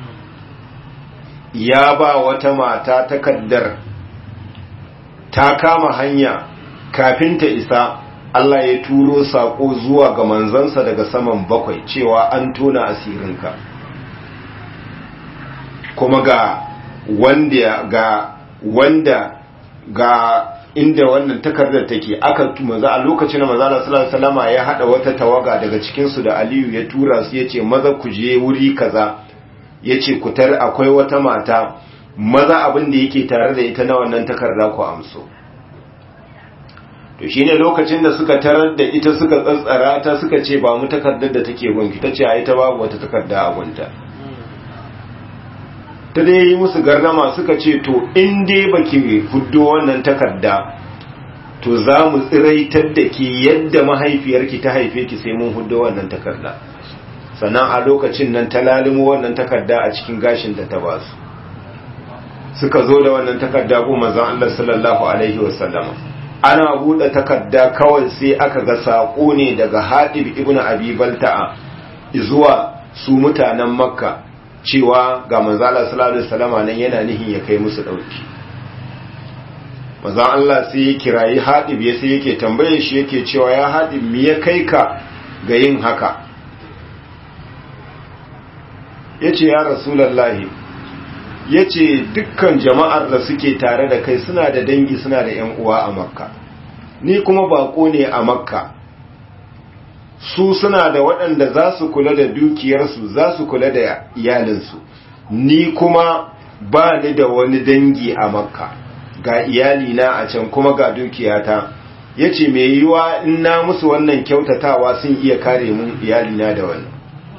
Ya ba wata mata takardar, ta kama hanya kafin ta isa Allah ya turo saƙo zuwa ga manzansa daga saman bakwai cewa an tona asirinka kuma ga wanda ga wanda ga inda wannan takardar take aka maza a lokacin da manzo Allah sallallahu alaihi wasallama ya hada wata tawaga daga cikin su da Aliyu ya tura su yace maza ku je wuri kaza yace ku tar akwai wata mata maza abin da yake tare da ita na wannan takarda ku amso to shine lokacin da suka tarar da ita suka tsantsara ta suka ce ba mu takardar da take gunki tace ai ta babu wata takarda a gunta ta dai yi musu gardama suka ce to in dai baki huddo wannan takarda to za mu tsiraitar da ke yadda mahaifiyarki ta haife ki sai mun huddo wannan takarda sannan a lokacin nan ta lalimo wannan takarda a cikin gashin da ta basu suka zo da wannan takarda ko manzon Allah sallallahu alaihi wasallama ana buɗe takarda kawai sai aka ga sako ne daga Hadib ibn Abi Balta'a zuwa su mutanen Makka cewa ga manzo Allah sallallahu alaihi wasallama nan yana nihin ya kai musu dauki manzo Allah sai ya kirayi Hadib ya sai yake tambaye shi yake cewa ya Hadib me ya kai ka ga yin haka yace ya Rasulullahi yace dukkan jama'ar da suke tare da kai suna da dangi suna da ƴan uwa a Makka ni kuma bako ne a Makka su suna da waɗanda za su kula da dukiyarsu za su kula da iyalinsu ni kuma ba ni da wani dangi a Makka ga iyalina a can kuma ga dukiyata yace me yiwa in na musu wannan kyautatawa sun iya kare mun iyalina da wannan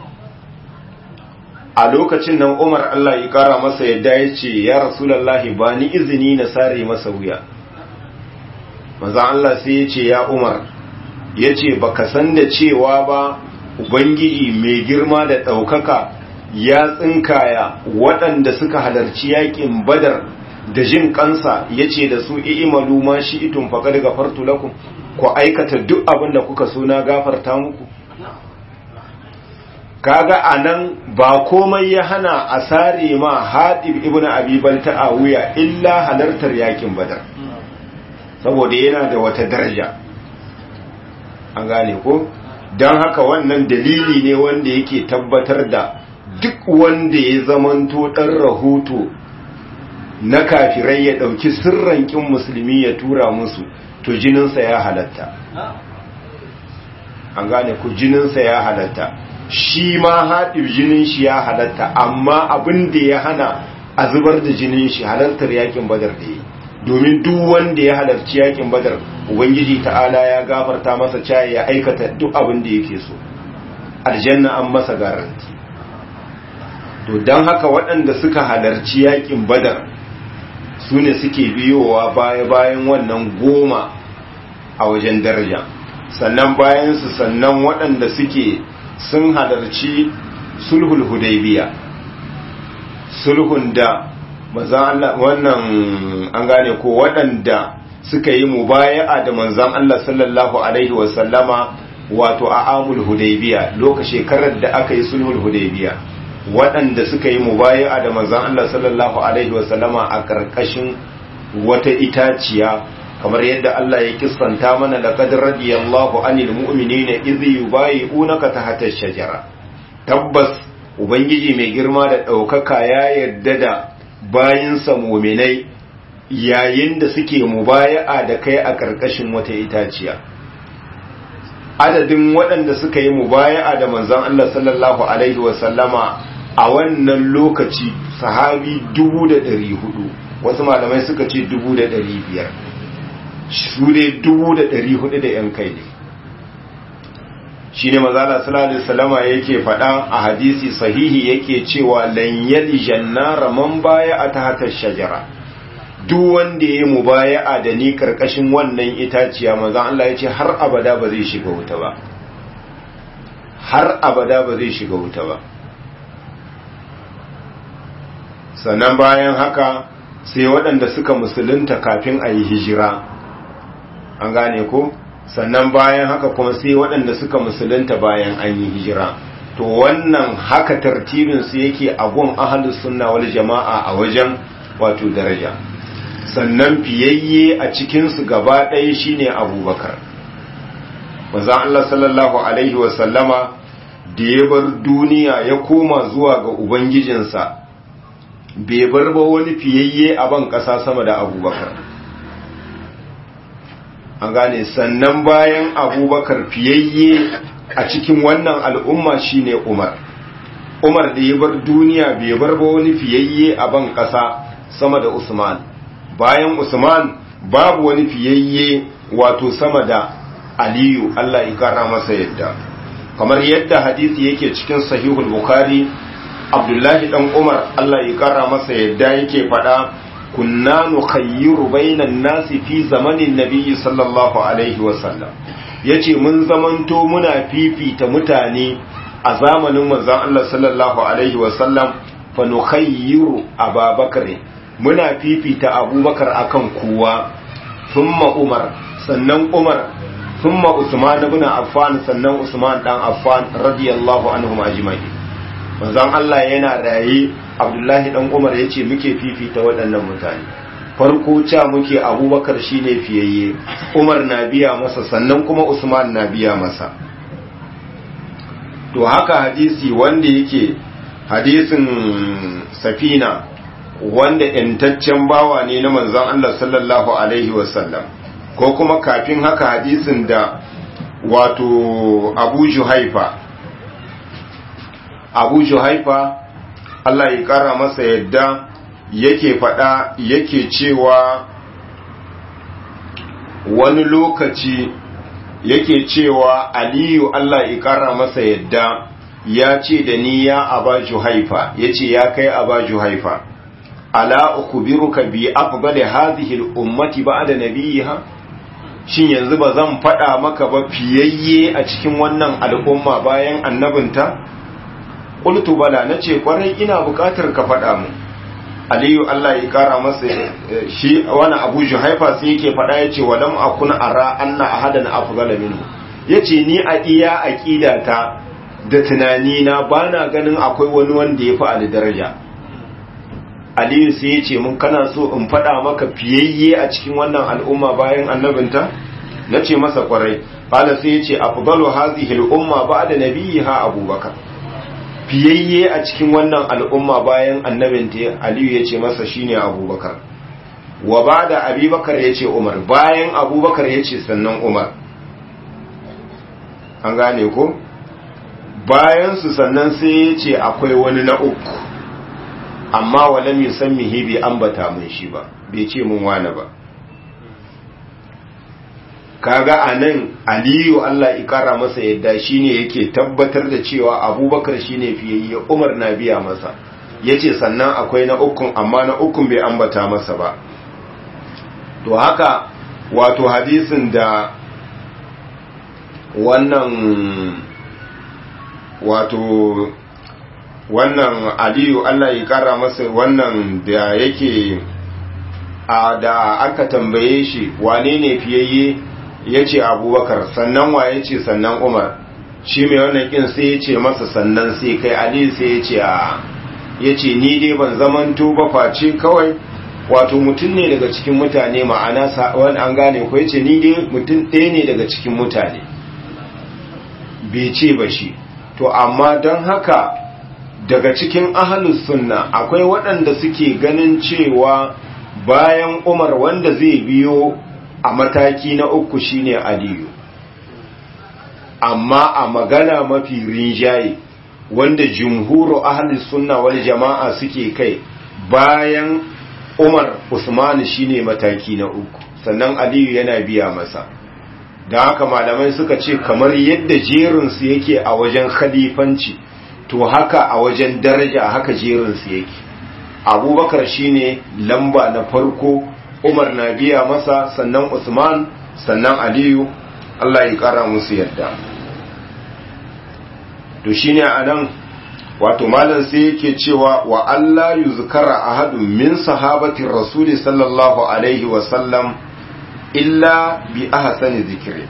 a lokacin nan Umar Allah ya kara masa yadda yace ya Rasulullahi ba ni izini na sare masa wuya manzo Allah sai yace ya Umar yace baka san da cewa ba ubangiji mai girma da daukaka ya tsinkaya waɗanda suka halarci yakin Badar da jin kansa yace da su i'malu ma shi'tum faqad ghafartu lakum ku aikata duk abin da kuka so na gafarta muku kaga anan ba komai ya hana a sare ma Hadib ibn Abi Balta'a wuya illa halartar yakin Badar saboda yana da wata daraja an gane ko don haka wannan dalili ne wanda yake tabbatar da duk wanda ya zamanto dan rahoto na kafirai ya dauki sirran kin musulmi ya tura musu to jininsa ya halatta an gane ko jininsa ya halatta shi ma haɗin jinin shi ya halatta amma abin da ya hana a zubar da jinin shi halartar yakin Badar da yi domin duk wanda ya halarci yakin Badar ubangiji ta'ala ya gafarta masa caye ya aikata duk abin da yake so aljanna an masa garanti to don haka waɗanda suka halarci yakin Badar su ne suke biyowa baya bayan wannan goma a wajen daraja sannan bayan su sannan waɗanda suke sun halarci sulhul hudaybiya sulhun da manzan Allah wannan an gane ko waɗanda suka yi mubaya'a da manzan Allah sallallahu alaihi wasallama wato a amul hudaybiya lokacin shekarar da aka yi sulhul hudaybiya waɗanda suka yi mubaya'a da manzan Allah sallallahu alaihi wasallama a karkashin wata itaciya kamar yadda Allah ya kissanta mana laqad radiyallahu anil mu'minina idh yubayi'unaka tahta ash-shajara tabbas ubangiji mai girma da daukaka ya yarda da bayinsa mu'minai yayin da suke mubaya'a da kai a karkashin wata itaciya adadin waɗanda suka yi mubaya'a da manzon Allah sallallahu alaihi wa sallama a wannan lokaci sahabi dubu da ɗari hudu wasu malamai suka ce dubu da ɗari biyar su ne dubu da ɗari hudu da ‘yan kai ne shi ne mazala salallahu salama yake faɗa a hadisi sahihi yake cewa lanyali jannara man baya a ta hatar shajara duk wanda ya yi mu baya a da ni karkashin wannan itaciya maza Allah ya ce har abada ba zai shiga wuta ba har abada ba zai shiga wuta ba sannan bayan haka sai waɗanda suka musulunta kafin a yi hijira an gane ko sannan bayan haka kuma sai waɗanda suka musulunta bayan an yi hijira to wannan haka tartibin su yake a gun ahlus sunna wal jama'a a wajen wato daraja sannan fiyayye a cikin su gaba ɗaya shine abubakar manzon Allah sallallahu alaihi wasallama da ya bar duniya ya koma zuwa ga ubangijinsa bai bar ba wani fiyayye a ban ƙasa sama da abubakar. An gane, sannan bayan abubakar fiyayye a cikin wannan al'umma shine Umar. Umar da ya bar duniya bai bar ba wani fiyayye a ban ƙasa sama da Usman. Bayan Usman babu wani fiyayye wato sama da Aliyu, Allah ya kara masa yadda. Kamar yadda hadisi yake cikin sahihul Bukhari, Abdullahi dan Umar Allah ya kara masa yadda yake faɗa, kunna nukhayyiru bainan nasi fi zamanin nabiyyi sallallahu alaihi wasallam. Yace mun zamanto muna fifita mutane a zamanin manzon Allah sallallahu alaihi wasallam, fa nukhayyiru Abubakar, muna fifita Abubakar akan kowa, thumma Umar, sannan Umar, thumma Usman ibn Affan, sannan Usman dan Affan radiyallahu anhum ajma'in. Manzon Allah yana raye, Abdullahi dan Umar yace muke fifita waɗannan mutane. Farko ca muke Abubakar shine fiyayye, Umar na biya masa, sannan kuma Usman na biya masa. To haka hadisi wanda yake hadisin Safina, wanda intaccen bawa ne na manzon Allah sallallahu alaihi wasallam, ko kuma kafin haka hadisin da wato Abu Juhaifa Abu Juhaifa Allah ya kara masa yadda yake faɗa yake cewa wani lokaci yake cewa Aliyu Allah ya kara masa yadda ya ce da ni ya Aba Juhaifa, yace ya kai Aba Juhaifa, ala ukhbiruka bi afdali hadhihi al-ummati ba'da nabiyha, shin yanzu ba zan faɗa maka ba fiyayye a cikin wannan al'umma bayan annabinta? Qultu bala, nace kwarai ina buƙatar ka faɗa mu. Aliyu Allah ya kara masa shi wani Abu Juhaifa sai yake faɗa yace walam akun ara anna ahadan afdala minhu, yace ni a iya aqidata da tunani na bana ganin akwai wani wanda yafi ali daraja. Aliyu sai yace mun kana so in faɗa maka fiyayye a cikin wannan al'umma bayan annabinta? Nace masa kwarai. Qala sai yace afdalu hadhihi al-umma ba'da nabiyha Abubakar, fiyayye a cikin wannan al'umma bayan annabinta Aliyu ya ce masa shine Abubakar. Wa ba da Abubakar ya ce Umar, bayan Abubakar ya ce sannan Umar. An gane ko? Bayansu sannan sai ya ce akwai wani na uku, amma walam yusammihi bai ambata mun shi ba, bai ce mun wane ba. Kaga anan Aliyu Allah ikara masa yadda shine yake tabbatar da cewa Abubakar shine fiyayye, Umar na biya masa, yace sannan akwai na ukun, amma na ukun bai ambata masa ba. To haka wato hadisin da wannan wato wannan Aliyu Allah ikara masa wannan da yake a da aka tambaye shi wane ne fiyayye, ya ce Abubakar, sannan wa ya ce sannan Umar, shi mai wannan kin sai ya ce masa sannan sai kai. Ali sai ya ce a ya ce ni dai ban zamanto ba face kawai wato mutum ne daga cikin mutane, ma'ana wani an gane ko ya ce ni dai mutum ɗaya ne daga cikin mutane, bai ce ba shi. To amma don haka daga cikin ahlus sunna akwai waɗanda suke ganin cewa bayan Umar wanda zai biyo a mataki na uku shine Aliyu, amma a magana mafi rinjaye wanda jumhuru ahli sunna wal jama'a suke kai, bayan Umar Usman shine mataki na uku, sannan Aliyu yana biya masa. Da haka malamai suka ce kamar yadda jerinsu yake a wajen khalifanci, to haka a wajen daraja haka jerinsu yake. Abubakar shine lamba na farko, Umar na biya masa, sannan Usman, sannan Aliyu, Allah ya kara musu yadda. To shine anan wato malam sai yake cewa wa Allah yuzkara ahadun min sahabatir rasul sallallahu alaihi wa sallam illa bi ahsani zikri,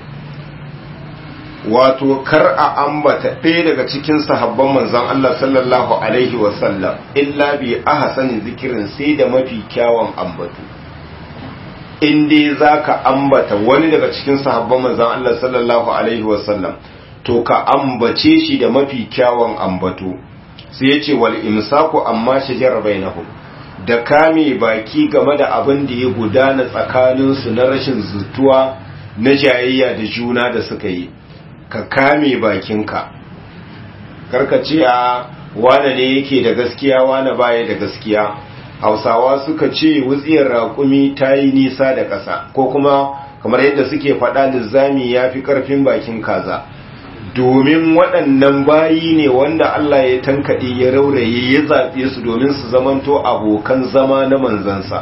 wato kar a ambata ɗaya daga cikin sahabban manzon Allah sallallahu alaihi wa sallam illa bi ahsani zikrin, sai da mafi kyawun ambatu. in dai zaka ambata wani daga cikin sahabban manzon Allah sallallahu alaihi wasallam to ka ambace shi da mafi kyawun ambato sai yace wal imsaku amma shajara bainahum da kame baki game da abin da ya gudana tsakanin su na rashin zutuwa na jayayya da juna da suka yi ka kame bakinka karka ce a wane ne yake da gaskiya wane baya da gaskiya hausawa suka ce wutsiyar raƙumi ta yi nisa da ƙasa ko kuma kamar yadda suke faɗa lizzami ya fi ƙarfin bakin kaza domin waɗannan bayi ne wanda Allah ya tankaɗe ya rauraye ya zaɓe su domin su zamanto abokan zama na manzansa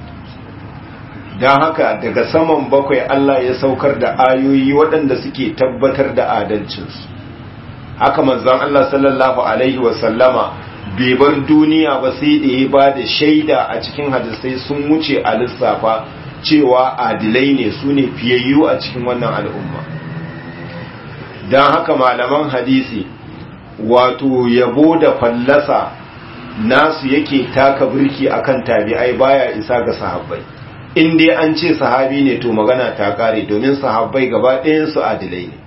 don haka daga saman bakwai Allah ya saukar da ayoyi waɗanda suke tabbatar da adalcinsu haka manzon Allah sallallahu alaihi wasallama bai bar duniya ba sai da ya ba da shaida a cikin hadisai sun wuce a lissafa cewa adilai ne su ne fiyayyu a cikin wannan al'umma don haka malaman hadisi wato yabo da fallasa nasu yake taka birki akan tabi'ai baya isa ga sahabbai in dai an ce sahabi ne to magana ta kare domin sahabbai gaba ɗayansu adilai ne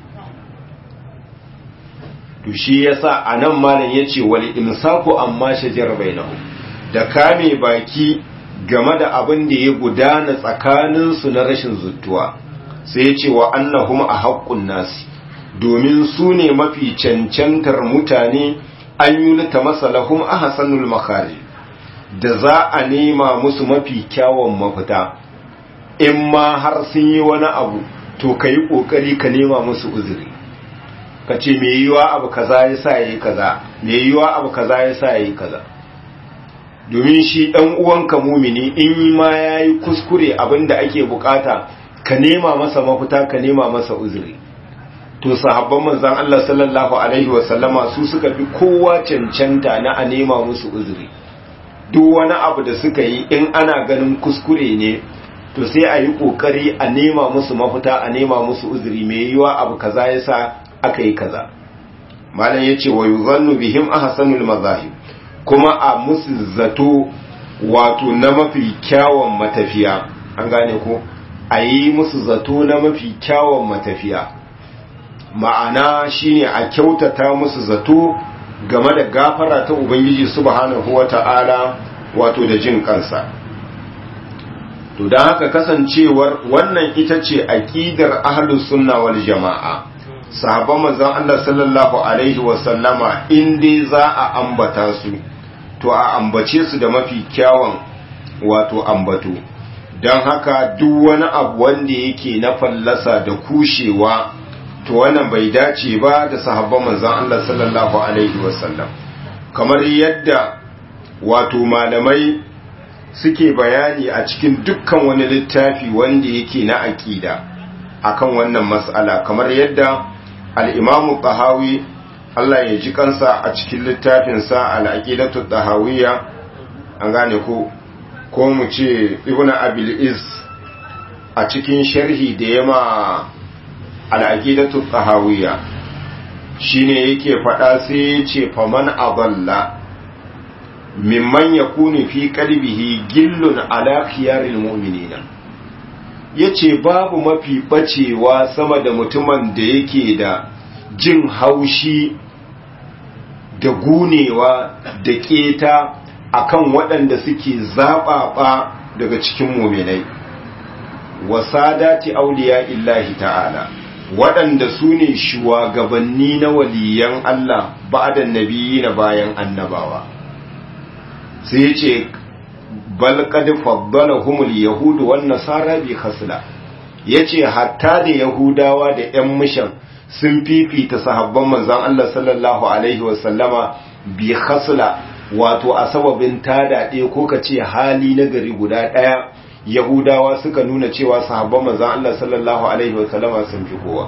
to shi yasa anan malam yace wal imsaku amma shajar bainahum da kame baki game da abin da ya gudana tsakanin su na rashin zuttuwa sai yace wa annahum ahaqqun nasi domin su ne mafi cancantar mutane an yulta masalahum ahsanul makharij da za a nema musu mafi kyawun mafita in ma har sun yi wani abu to kai kokari ka nema musu uzuri ka ce me yiwa abu kaza ya sa yayi kaza me yiwa abu kaza ya sa yayi kaza domin shi dan uwanka mumini in ma yayi kuskure abinda ake bukata ka nema masa mafita ka nema masa uzuri to sahabban manzon Allah sallallahu alaihi wasallama su suka fi kowa cancanta na a nema musu uzuri duk wani abu da suka yi in ana ganin kuskure ne to sai a yi kokari a nema musu mafita a nema musu uzuri me yiwa abu kaza ya sa aka yi kaza malam yace wa yuzannu bihim ahsanul mazahib kuma a musu zato wato na mafi kyawun matafiya an gane ko a yi musu zato na mafi kyawun matafiya ma'ana shine a kyautata musu zato game da gafara ta ubangiji subhanahu wata'ala wato da jin kansa to dan haka kasancewar wannan ita ce aqidar ahlus sunna wal jamaa sahabban manzon Allah sallallahu alaihi wasallama in dai za a ambata su to a ambace su da mafi kyawun wato ambato don haka duk wani abu wanda yake na fallasa da kushewa to wannan bai dace ba da sahabban manzon Allah sallallahu alaihi wasallam kamar yadda wato malamai suke bayani a cikin dukkan wani littafi wanda yake na aqida akan wannan mas'ala kamar yadda al'imamu ɗahawi Allah ya ji kansa a cikin littafinsa al'aƙidatu ɗahawiyya an gane ko ko mu ce ibn abilis a cikin sharhi da yama al'aƙidatu ɗahawiyya shi ne yake faɗa sai ya ce faman aballa mimman ya kuni fi ƙalbihi gillun ala khiyaril mu'minina ya ce babu mafi bacewa sama da mutumin da yake da jin haushi da gunewa da keta akan waɗanda suke zaɓaɓa daga cikin muminai wasadati auliya illahi ta'ala waɗanda su ne shugabanni na waliyan Allah ba'adan nabiyyi na bayan annabawa sai ce bal qad faddalahumul yahud wan nasara bi khasla yace hatta da yahudawa da ƴan mushan sun fifita sahabban manzon Allah sallallahu alaihi wasallama bi khasla wato a sababin tada ɗaya ko kace hali na gari guda ɗaya yahudawa suka nuna cewa sahabban manzon Allah sallallahu alaihi wasallama sun fi kowa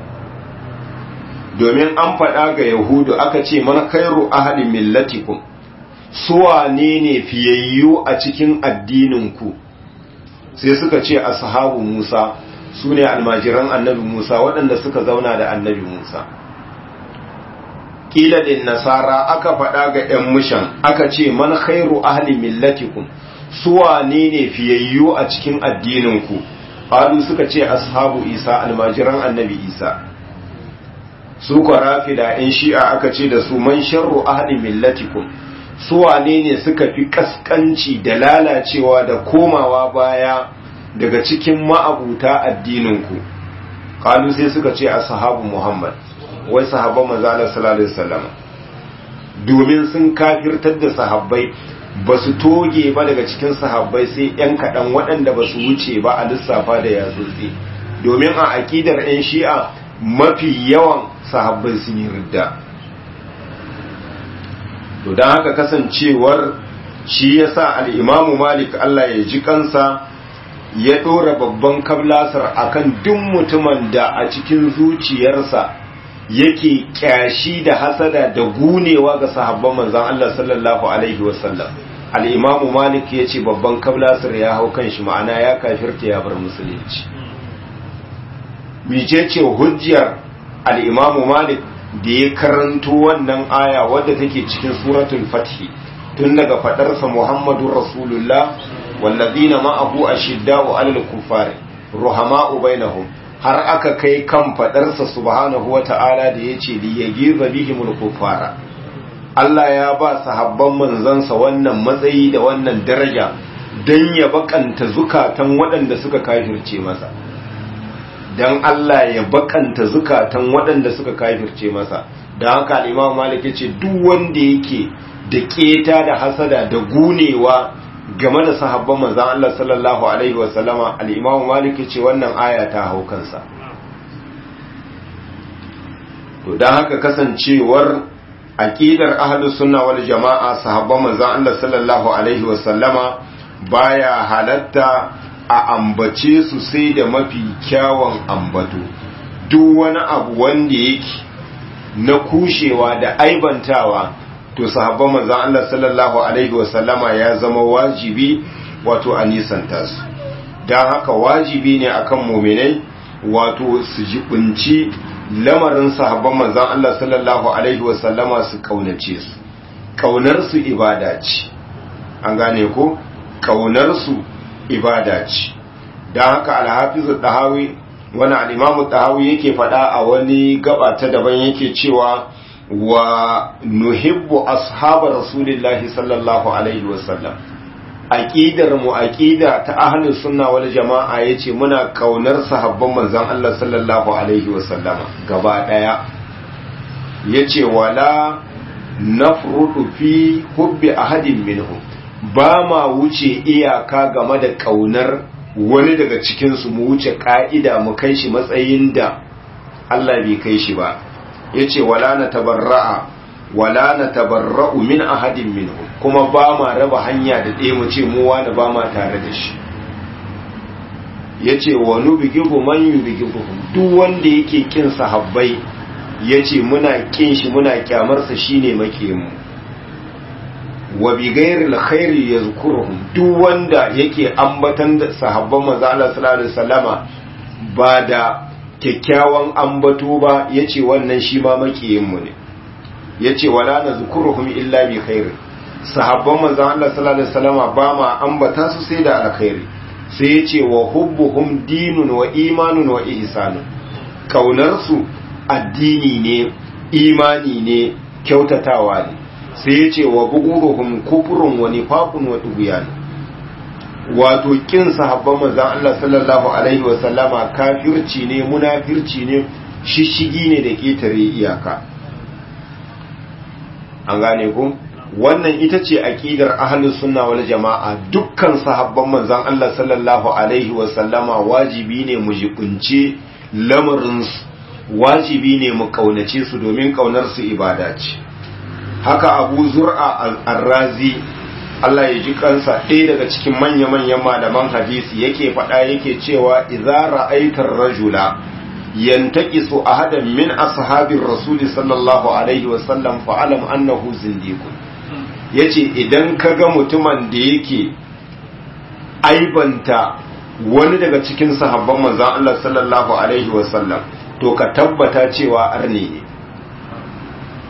domin an faɗa ga yahudu aka ce man khairu ahli millatikum suwane ne fiyayyu a cikin addininku sai suka ce ashabu Musa su ne almajiran annabi Musa waɗanda suka zauna da annabi Musa ƙila din nasara aka faɗa ga ‘yan mushan aka ce man khairu ahli millatikum su wane ne fiyayyu a cikin addininku qalu suka ce ashabu isa almajiran annabi isa su ko rafida in shi'a aka ce da su man sharru ahli millatikum su wane ne suka fi kaskanci da lalacewa da komawa baya daga cikin ma'abuta addininku qalu sai suka ce ashabu muhammad wai sahabban manzo Allah sallallahu alaihi wasallam domin sun kafirtar da sahabbai ba su toge ba daga cikin sahabbai sai yan kaɗan waɗanda ba su wuce ba a lissafa da yatsotsi domin a aƙidar 'yan shi'a mafi yawan sahabbai sun yi ridda to don haka kasancewar shi ya sa al'imamu malik Allah ya ji kansa ya ɗora babban kablasar akan duk mutumin da a cikin zuciyarsa yake kyashi da hasada da gunewa ga sahabban manzan Allah sallallahu alaihi wasallam al'imamu malik ya ce babban kablasar ya hau kan shi ma'ana ya kafirta ya bar musulunci mice ce hujjar al'imamu malik da ya karanto wannan aya wadda take cikin suratul fathi tun daga fadarsa muhammadun rasulullah wallazina ma'ahu ashidda'u 'alal kuffari ruhama'u bainahum har aka kai kan fadarsa subhanahu wata'ala da yace li yagiza bihimul kuffara Allah ya ba sahabban manzansa wannan matsayi da wannan daraja dan ya bakanta zukatan waɗanda suka kafirce masa dan Allah ya bakanta zukatan waɗanda suka kafirce masa dan haka al-Imam Malik yace duk wanda yake da keta da hasada da gunewa game da sahabban manzan Allah sallallahu alaihi wasallama al-Imam Malik yace wannan aya ta hau kansa to dan haka kasancewar aqidar ahlus sunna wal jamaa sahabban manzan Allah sallallahu alaihi wasallama baya halatta a ambace su sai da mafi kyawun ambato duk wani abu wanda yake na kushewa da aibantawa to sahabban manzon Allah sallallahu alaihi wasallama ya zama wajibi wato a nisanta su dan haka wajibi ne akan mu'minai wato su jibunci lamarin sahabban manzon Allah sallallahu alaihi wasallama su kaunace su kaunar su ibada ce an gane ko kaunar su ibada ce dan haka al-hafiz ad-dahawi wani al-imam ad-dahawi yake fada a wani gaba ta daban yake cewa wa nuhibbu ashabar rasulillahi sallallahu alaihi wasallam aqidar mu aqida ta ahlus sunna wal jamaa yace muna kaunar sahabban manzon Allah sallallahu alaihi wasallama gaba daya yace wala nafrudu fi hubbi ahadin minhum ba ma wuce iyaka game da kaunar wani daga cikin su mu wuce ka'ida mu kai shi matsayin da Allah bai kai shi ba yace wala na tabarra'a wala na tabarra'u min ahadin minhum kuma ba ma raba hanya da ɗaya mu ce mu wani ba ma tare da shi yace wa nubigibu man yubigibuhum duk wanda yake kin sahabbai yace muna kin shi muna kyamar sa shine make mu wa bi ghairil khairi yazkuruhum duk wanda yake ambatan da sahabban manzo Allah sallallahu alaihi wasallama ba da kyakkyawan ambato ba yace wannan shi ma makiyinmu ne yace wala nazkuruhum illa bi khair sahabban manzon Allah sallallahu alaihi wasallama ba ma ambata su sai da alkhairi sai yace wa hubbuhum dinun wa imanun wa ihsanun kaunar su addini ne imani ne kyautatawa ne sai yace wa buguruhum kufrun wa nifaqun wa tughyan wato kin sahabban manzon Allah sallallahu alaihi wasallama kafirci ne munafirci ne shishigi ne da ketare iyaka an gane ku wannan ita ce aqidar ahlus sunna wal jamaa dukkan sahabban manzon Allah sallallahu alaihi wasallama wajibi ne mu jibunce lamarin su wajibi ne mu kaunace su domin kaunar su ibada ce haka Abu Zur'a ar-Razi Allah ya ji kansa ɗaya daga cikin manya-manyan malaman hadisi yake faɗa yake cewa idza ra'aitar rajula yantaqisu ahadan min ashabir rasuli sallallahu alaihi wa sallam fa alam annahu zindiqun yace idan kaga mutumin da yake aibanta wani daga cikin sahabban manzon Allah sallallahu alaihi wa sallam to ka tabbata cewa arne ne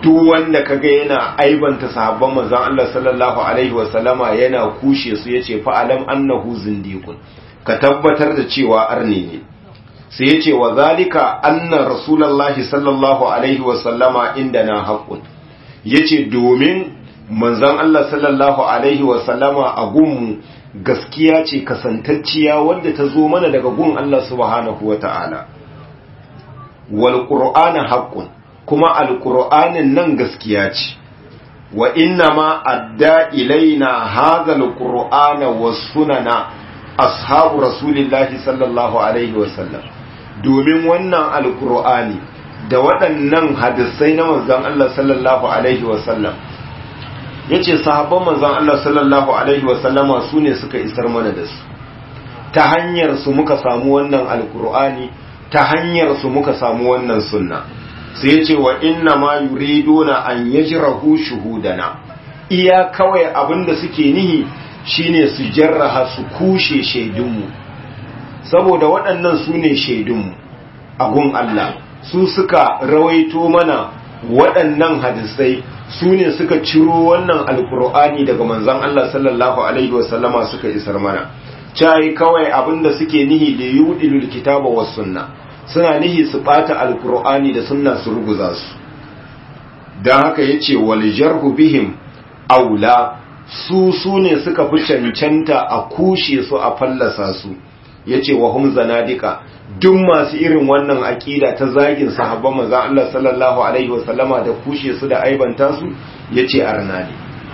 duk wanda kaga yana aibanta sahabban manzon Allah sallallahu alaihi wasallama yana kushe su yace fa alam annahu zindiqun ka tabbatar da cewa arni ne sai yace wa zalika anna rasulullahi sallallahu alaihi wasallama indana haqqun yace domin manzon Allah sallallahu alaihi wasallama a gunmu gaskiya ce kasantacciya wadda ta zo mana daga gun Allah subhanahu wata'ala wal qur'ana haqqun kuma alqur'anin nan gaskiya ce wa inna ma adda ilaina hadha alqur'ana was sunana ashabu rasulillahi sallallahu alaihi wasallam domin wannan alqur'ani da waɗannan hadisai na manzon Allah sallallahu alaihi wasallam yace sahabban manzon Allah sallallahu alaihi wasallama su ne suka isar mana da su ta hanyar su muka samu wannan alqur'ani ta hanyar su muka samu wannan sunna sai yace wa inna ma yuriduna an yajrahu shuhudana iya kawai abinda suke nihi shine su jarraha su kushe shaidunmu saboda waɗannan su ne shaidunmu a gun Allah su suka rawaito mana waɗannan hadisai su ne suka ciro wannan alkur'ani daga manzon Allah sallallahu alaihi wasallama suka isar mana cai kawai abinda suke nihi da yudilul kitaba was sunna suna nihi su bata alkur'ani da sunna su ruguza su dan haka yace wal jarhu bihim aula su su ne suka fi cancanta a kushe su a fallasa su yace wa hum zanadika duk masu irin wannan aqida ta zagin sahabban manzon Allah sallallahu alaihi wasallama da kushe su da aibanta su yace arnali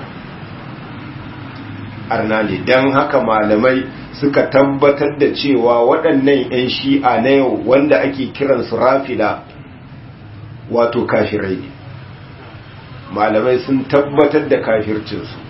arnali dan haka malamai suka tabbatar da cewa waɗannan ƴan shi'a na yau wanda ake kiran su rafida wato kafirai ne malamai sun tabbatar da kafircin su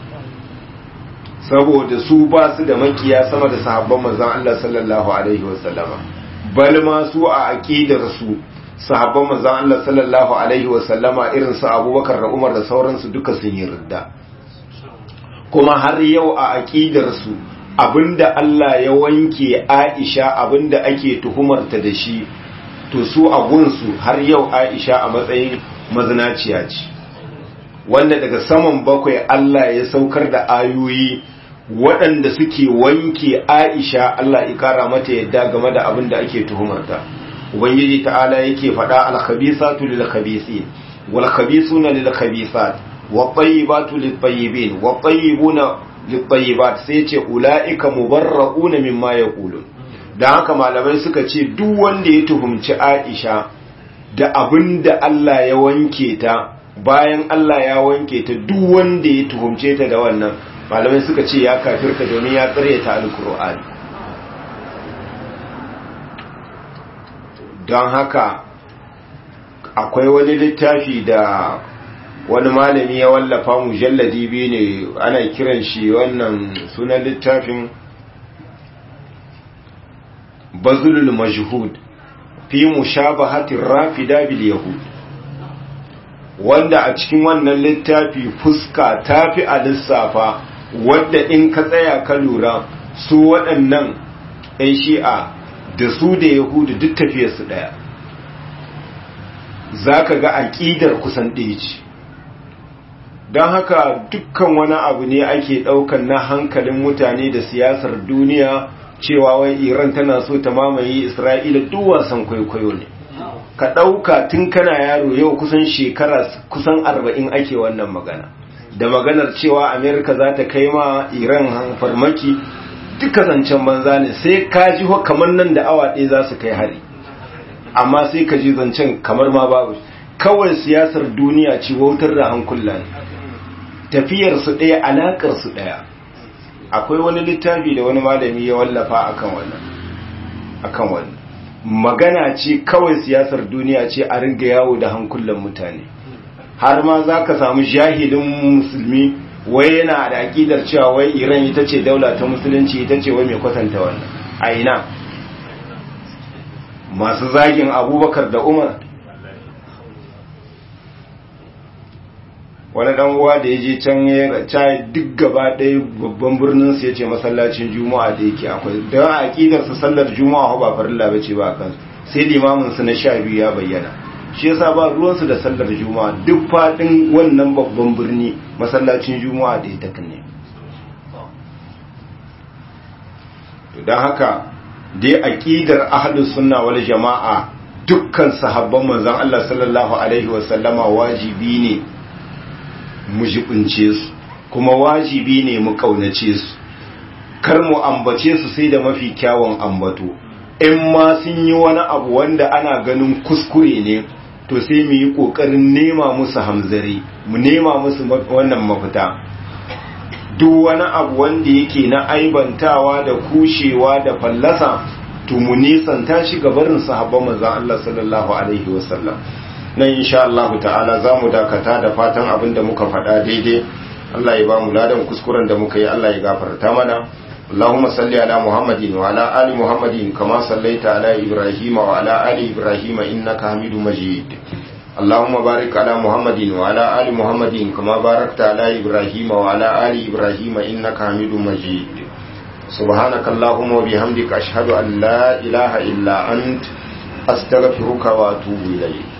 saboda su ba su da makiya sama da sahabban manzon Allah sallallahu alaihi wasallama bal ma su a aqidar su sahabban manzon Allah sallallahu alaihi wasallama irin su Abubakar da Umar da sauransu duka sun yi ridda kuma har yau a aqidar su abinda Allah ya wanke Aisha abinda ake tuhumarta da shi to su a gunsu har yau Aisha a matsayin mazinaciya ce wanda daga saman bakwai Allah ya saukar da ayoyi waɗanda suke wanke Aisha Allah ya kara mata yadda game da abin da ake tuhumarta ubangiji ta'ala yake faɗa al-khabisatu lil-khabisin wal-khabisuna lil-khabisat wat-tayyibatu lit-tayyibin wat-tayyibuna lit-tayyibat sai ce ulaika mubarra'una mimma yaqulun dan haka malamai suka ce duk wanda ya tuhumci Aisha da abin da Allah ya wanke ta bayan Allah ya wanke ta duk wanda ya tuhumce ta da wannan malamai suka ce ya kafirta domin ya tsare ta alkur'ani don haka akwai wani littafi da wani malami ya wallafa mujalladi biyu ne ana kiran shi wannan sunan littafin bazulul majhud fi mushabahatir rafida bil yahud wanda a cikin wannan littafi fuska tafi a lissafa wadda in ka tsaya ka lura su waɗannan ‘yan shi'a da su da yahudu duk tafiyarsu ɗaya za ka ga aƙidar kusan ɗaya ce don haka dukkan wani abu ne ake ɗaukan na hankalin mutane da siyasar duniya cewa wai iran tana so ta mamaye isra'ila duk wasan kwaikwayo ne ka ɗauka tun kana yaro yau kusan shekara kusan arba'in ake wannan magana da maganar cewa amerika za ta kai ma iran farmaki duka zancen banza ne sai ka ji kamar nan da awa ɗaya za su kai hari amma sai ka ji zancen kamar ma babu kawai siyasar duniya ce wautar da hankula ne tafiyarsu ɗaya alaƙarsu ɗaya akwai wani littafi da wani malami ya wallafa akan wannan akan wannan magana ce kawai siyasar duniya ce a ringa yawo da hankulan mutane har ma za ka samu jahilin musulmi wai yana da aƙidar cewa wai iran ita ce daula ta musulunci ita ce wai mai kwatanta wannan a ina masu zagin abubakar da umar wani dan uwa da ya je can ya ca duk gaba ɗaya babban birnin su yace masallacin juma'a da yake akwai don aqidar su sallar juma'a ba farilla bace ba kan sai limamin su na sha biyu ya bayyana shi yasa ba ruwansu da sallar juma'a duk faɗin wannan babban birni masallacin juma'a da ita ne. don haka dai aqidar ahlus sunna wal jama'a dukkan sahabban manzon Allah sallallahu alaihi wasallama wajibi ne mu jibince su kuma wajibi ne mu kaunace su, kar mu ambace su sai da mafi kyawun ambato. In ma sun yi wani abu wanda ana ganin kuskure ne, to sai mu yi kokarin nema musu hamzari, mu nema musu wannan mafita. Duk wani abu wanda yake na aibantawa da kushewa da fallasa, to mu nisanta shi gabarin sahabban manzon Allah sallallahu alaihi wasallam. Nan insha Allah ta'ala zamu dakata da fatan abin da muka faɗa daidai Allah ya ba mu ladan kuskuren da muka yi Allah ya gafarta mana. Allahumma salli ala Muhammadin wa ala ali Muhammadin kama sallaita ala Ibrahim wa ala ali Ibrahim innaka Hamidum Majid. Allahumma barik ala Muhammadin wa ala ali Muhammadin kama barakta ala Ibrahim wa ala ali Ibrahim innaka Hamidum Majid. Subhanaka Allahumma wa bihamdika ashhadu an la ilaha illa ant astaghfiruka wa atubu ilayk.